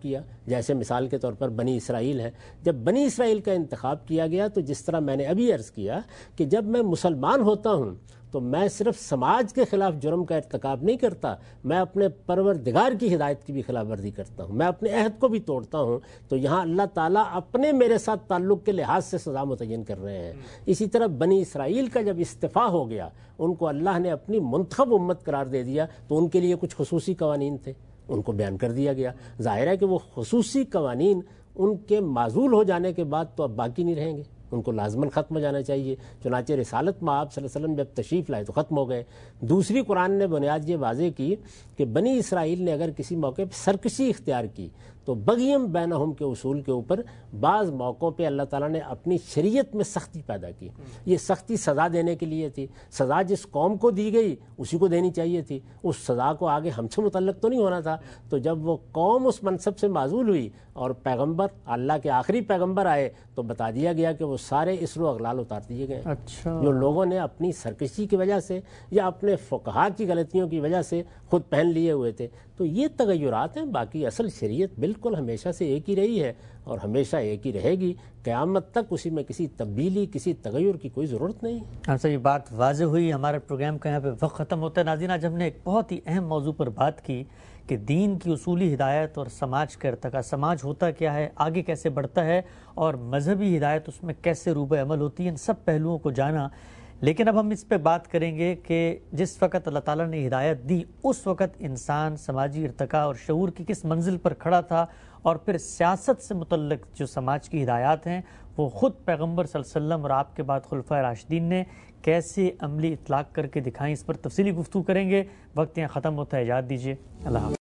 جیسے مثال کے طور پر بنی اسرائیل ہے. جب بنی اسرائیل کا انتخاب کیا گیا تو جس طرح میں نے ابھی عرض کیا کہ جب میں مسلمان ہوتا ہوں تو میں صرف سماج کے خلاف جرم کا ارتکاب نہیں کرتا، میں اپنے پروردگار کی ہدایت کی بھی خلاف ورزی کرتا ہوں، میں اپنے عہد کو بھی توڑتا ہوں. تو یہاں اللہ تعالیٰ اپنے میرے ساتھ تعلق کے لحاظ سے سزا متعین کر رہے ہیں. اسی طرح بنی اسرائیل کا جب استعفیٰ ہو گیا، ان کو اللہ نے اپنی منتخب امت قرار دے دیا، تو ان کے لیے کچھ خصوصی قوانین تھے، ان کو بیان کر دیا گیا. ظاہر ہے کہ وہ خصوصی قوانین ان کے معزول ہو جانے کے بعد تو اب باقی نہیں رہیں گے، ان کو لازماً ختم ہو جانا چاہیے. چنانچہ رسالت مآب صلی اللہ علیہ وسلم جب تشریف لائے تو ختم ہو گئے. دوسری قرآن نے بنیاد یہ واضح کی کہ بنی اسرائیل نے اگر کسی موقع پہ سرکشی اختیار کی تو بغیم بینہم کے اصول کے اوپر بعض موقعوں پہ اللہ تعالیٰ نے اپنی شریعت میں سختی پیدا کی. یہ سختی سزا دینے کے لیے تھی. سزا جس قوم کو دی گئی اسی کو دینی چاہیے تھی، اس سزا کو آگے ہم سے متعلق تو نہیں ہونا تھا. تو جب وہ قوم اس منصب سے معزول ہوئی اور پیغمبر اللہ کے آخری پیغمبر آئے تو بتا دیا گیا کہ وہ سارے اسر و اغلال اتار دیے گئے. اچھا. جو لوگوں نے اپنی سرکشی کی وجہ سے یا اپنے فقہا کی غلطیوں کی وجہ سے خود پہن لیے ہوئے تھے. تو یہ تغیرات ہیں. باقی اصل شریعت بالکل ہمیشہ سے ایک ہی رہی ہے اور ہمیشہ ایک ہی رہے گی. قیامت تک اسی میں کسی تبدیلی، کسی تغیر کی کوئی ضرورت نہیں. ہاں، یہ بات واضح ہوئی. ہمارے پروگرام کا یہاں پہ وقت ختم ہوتا ہے. ناظرین، آج ہم نے ایک بہت ہی اہم موضوع پر بات کی کہ دین کی اصولی ہدایت اور سماج کا ارتقاء، سماج ہوتا کیا ہے، آگے کیسے بڑھتا ہے، اور مذہبی ہدایت اس میں کیسے روبہ عمل ہوتی ہے. ان سب پہلوؤں کو جانا. لیکن اب ہم اس پہ بات کریں گے کہ جس وقت اللہ تعالیٰ نے ہدایت دی اس وقت انسان سماجی ارتقاء اور شعور کی کس منزل پر کھڑا تھا، اور پھر سیاست سے متعلق جو سماج کی ہدایات ہیں وہ خود پیغمبر صلی اللہ علیہ وسلم اور آپ کے بعد خلفائے راشدین نے کیسے عملی اطلاق کر کے دکھائیں. اس پر تفصیلی گفتگو کریں گے. وقت یہاں ختم ہوتا ہے. اجازت دیجیے. اللہ حافظ.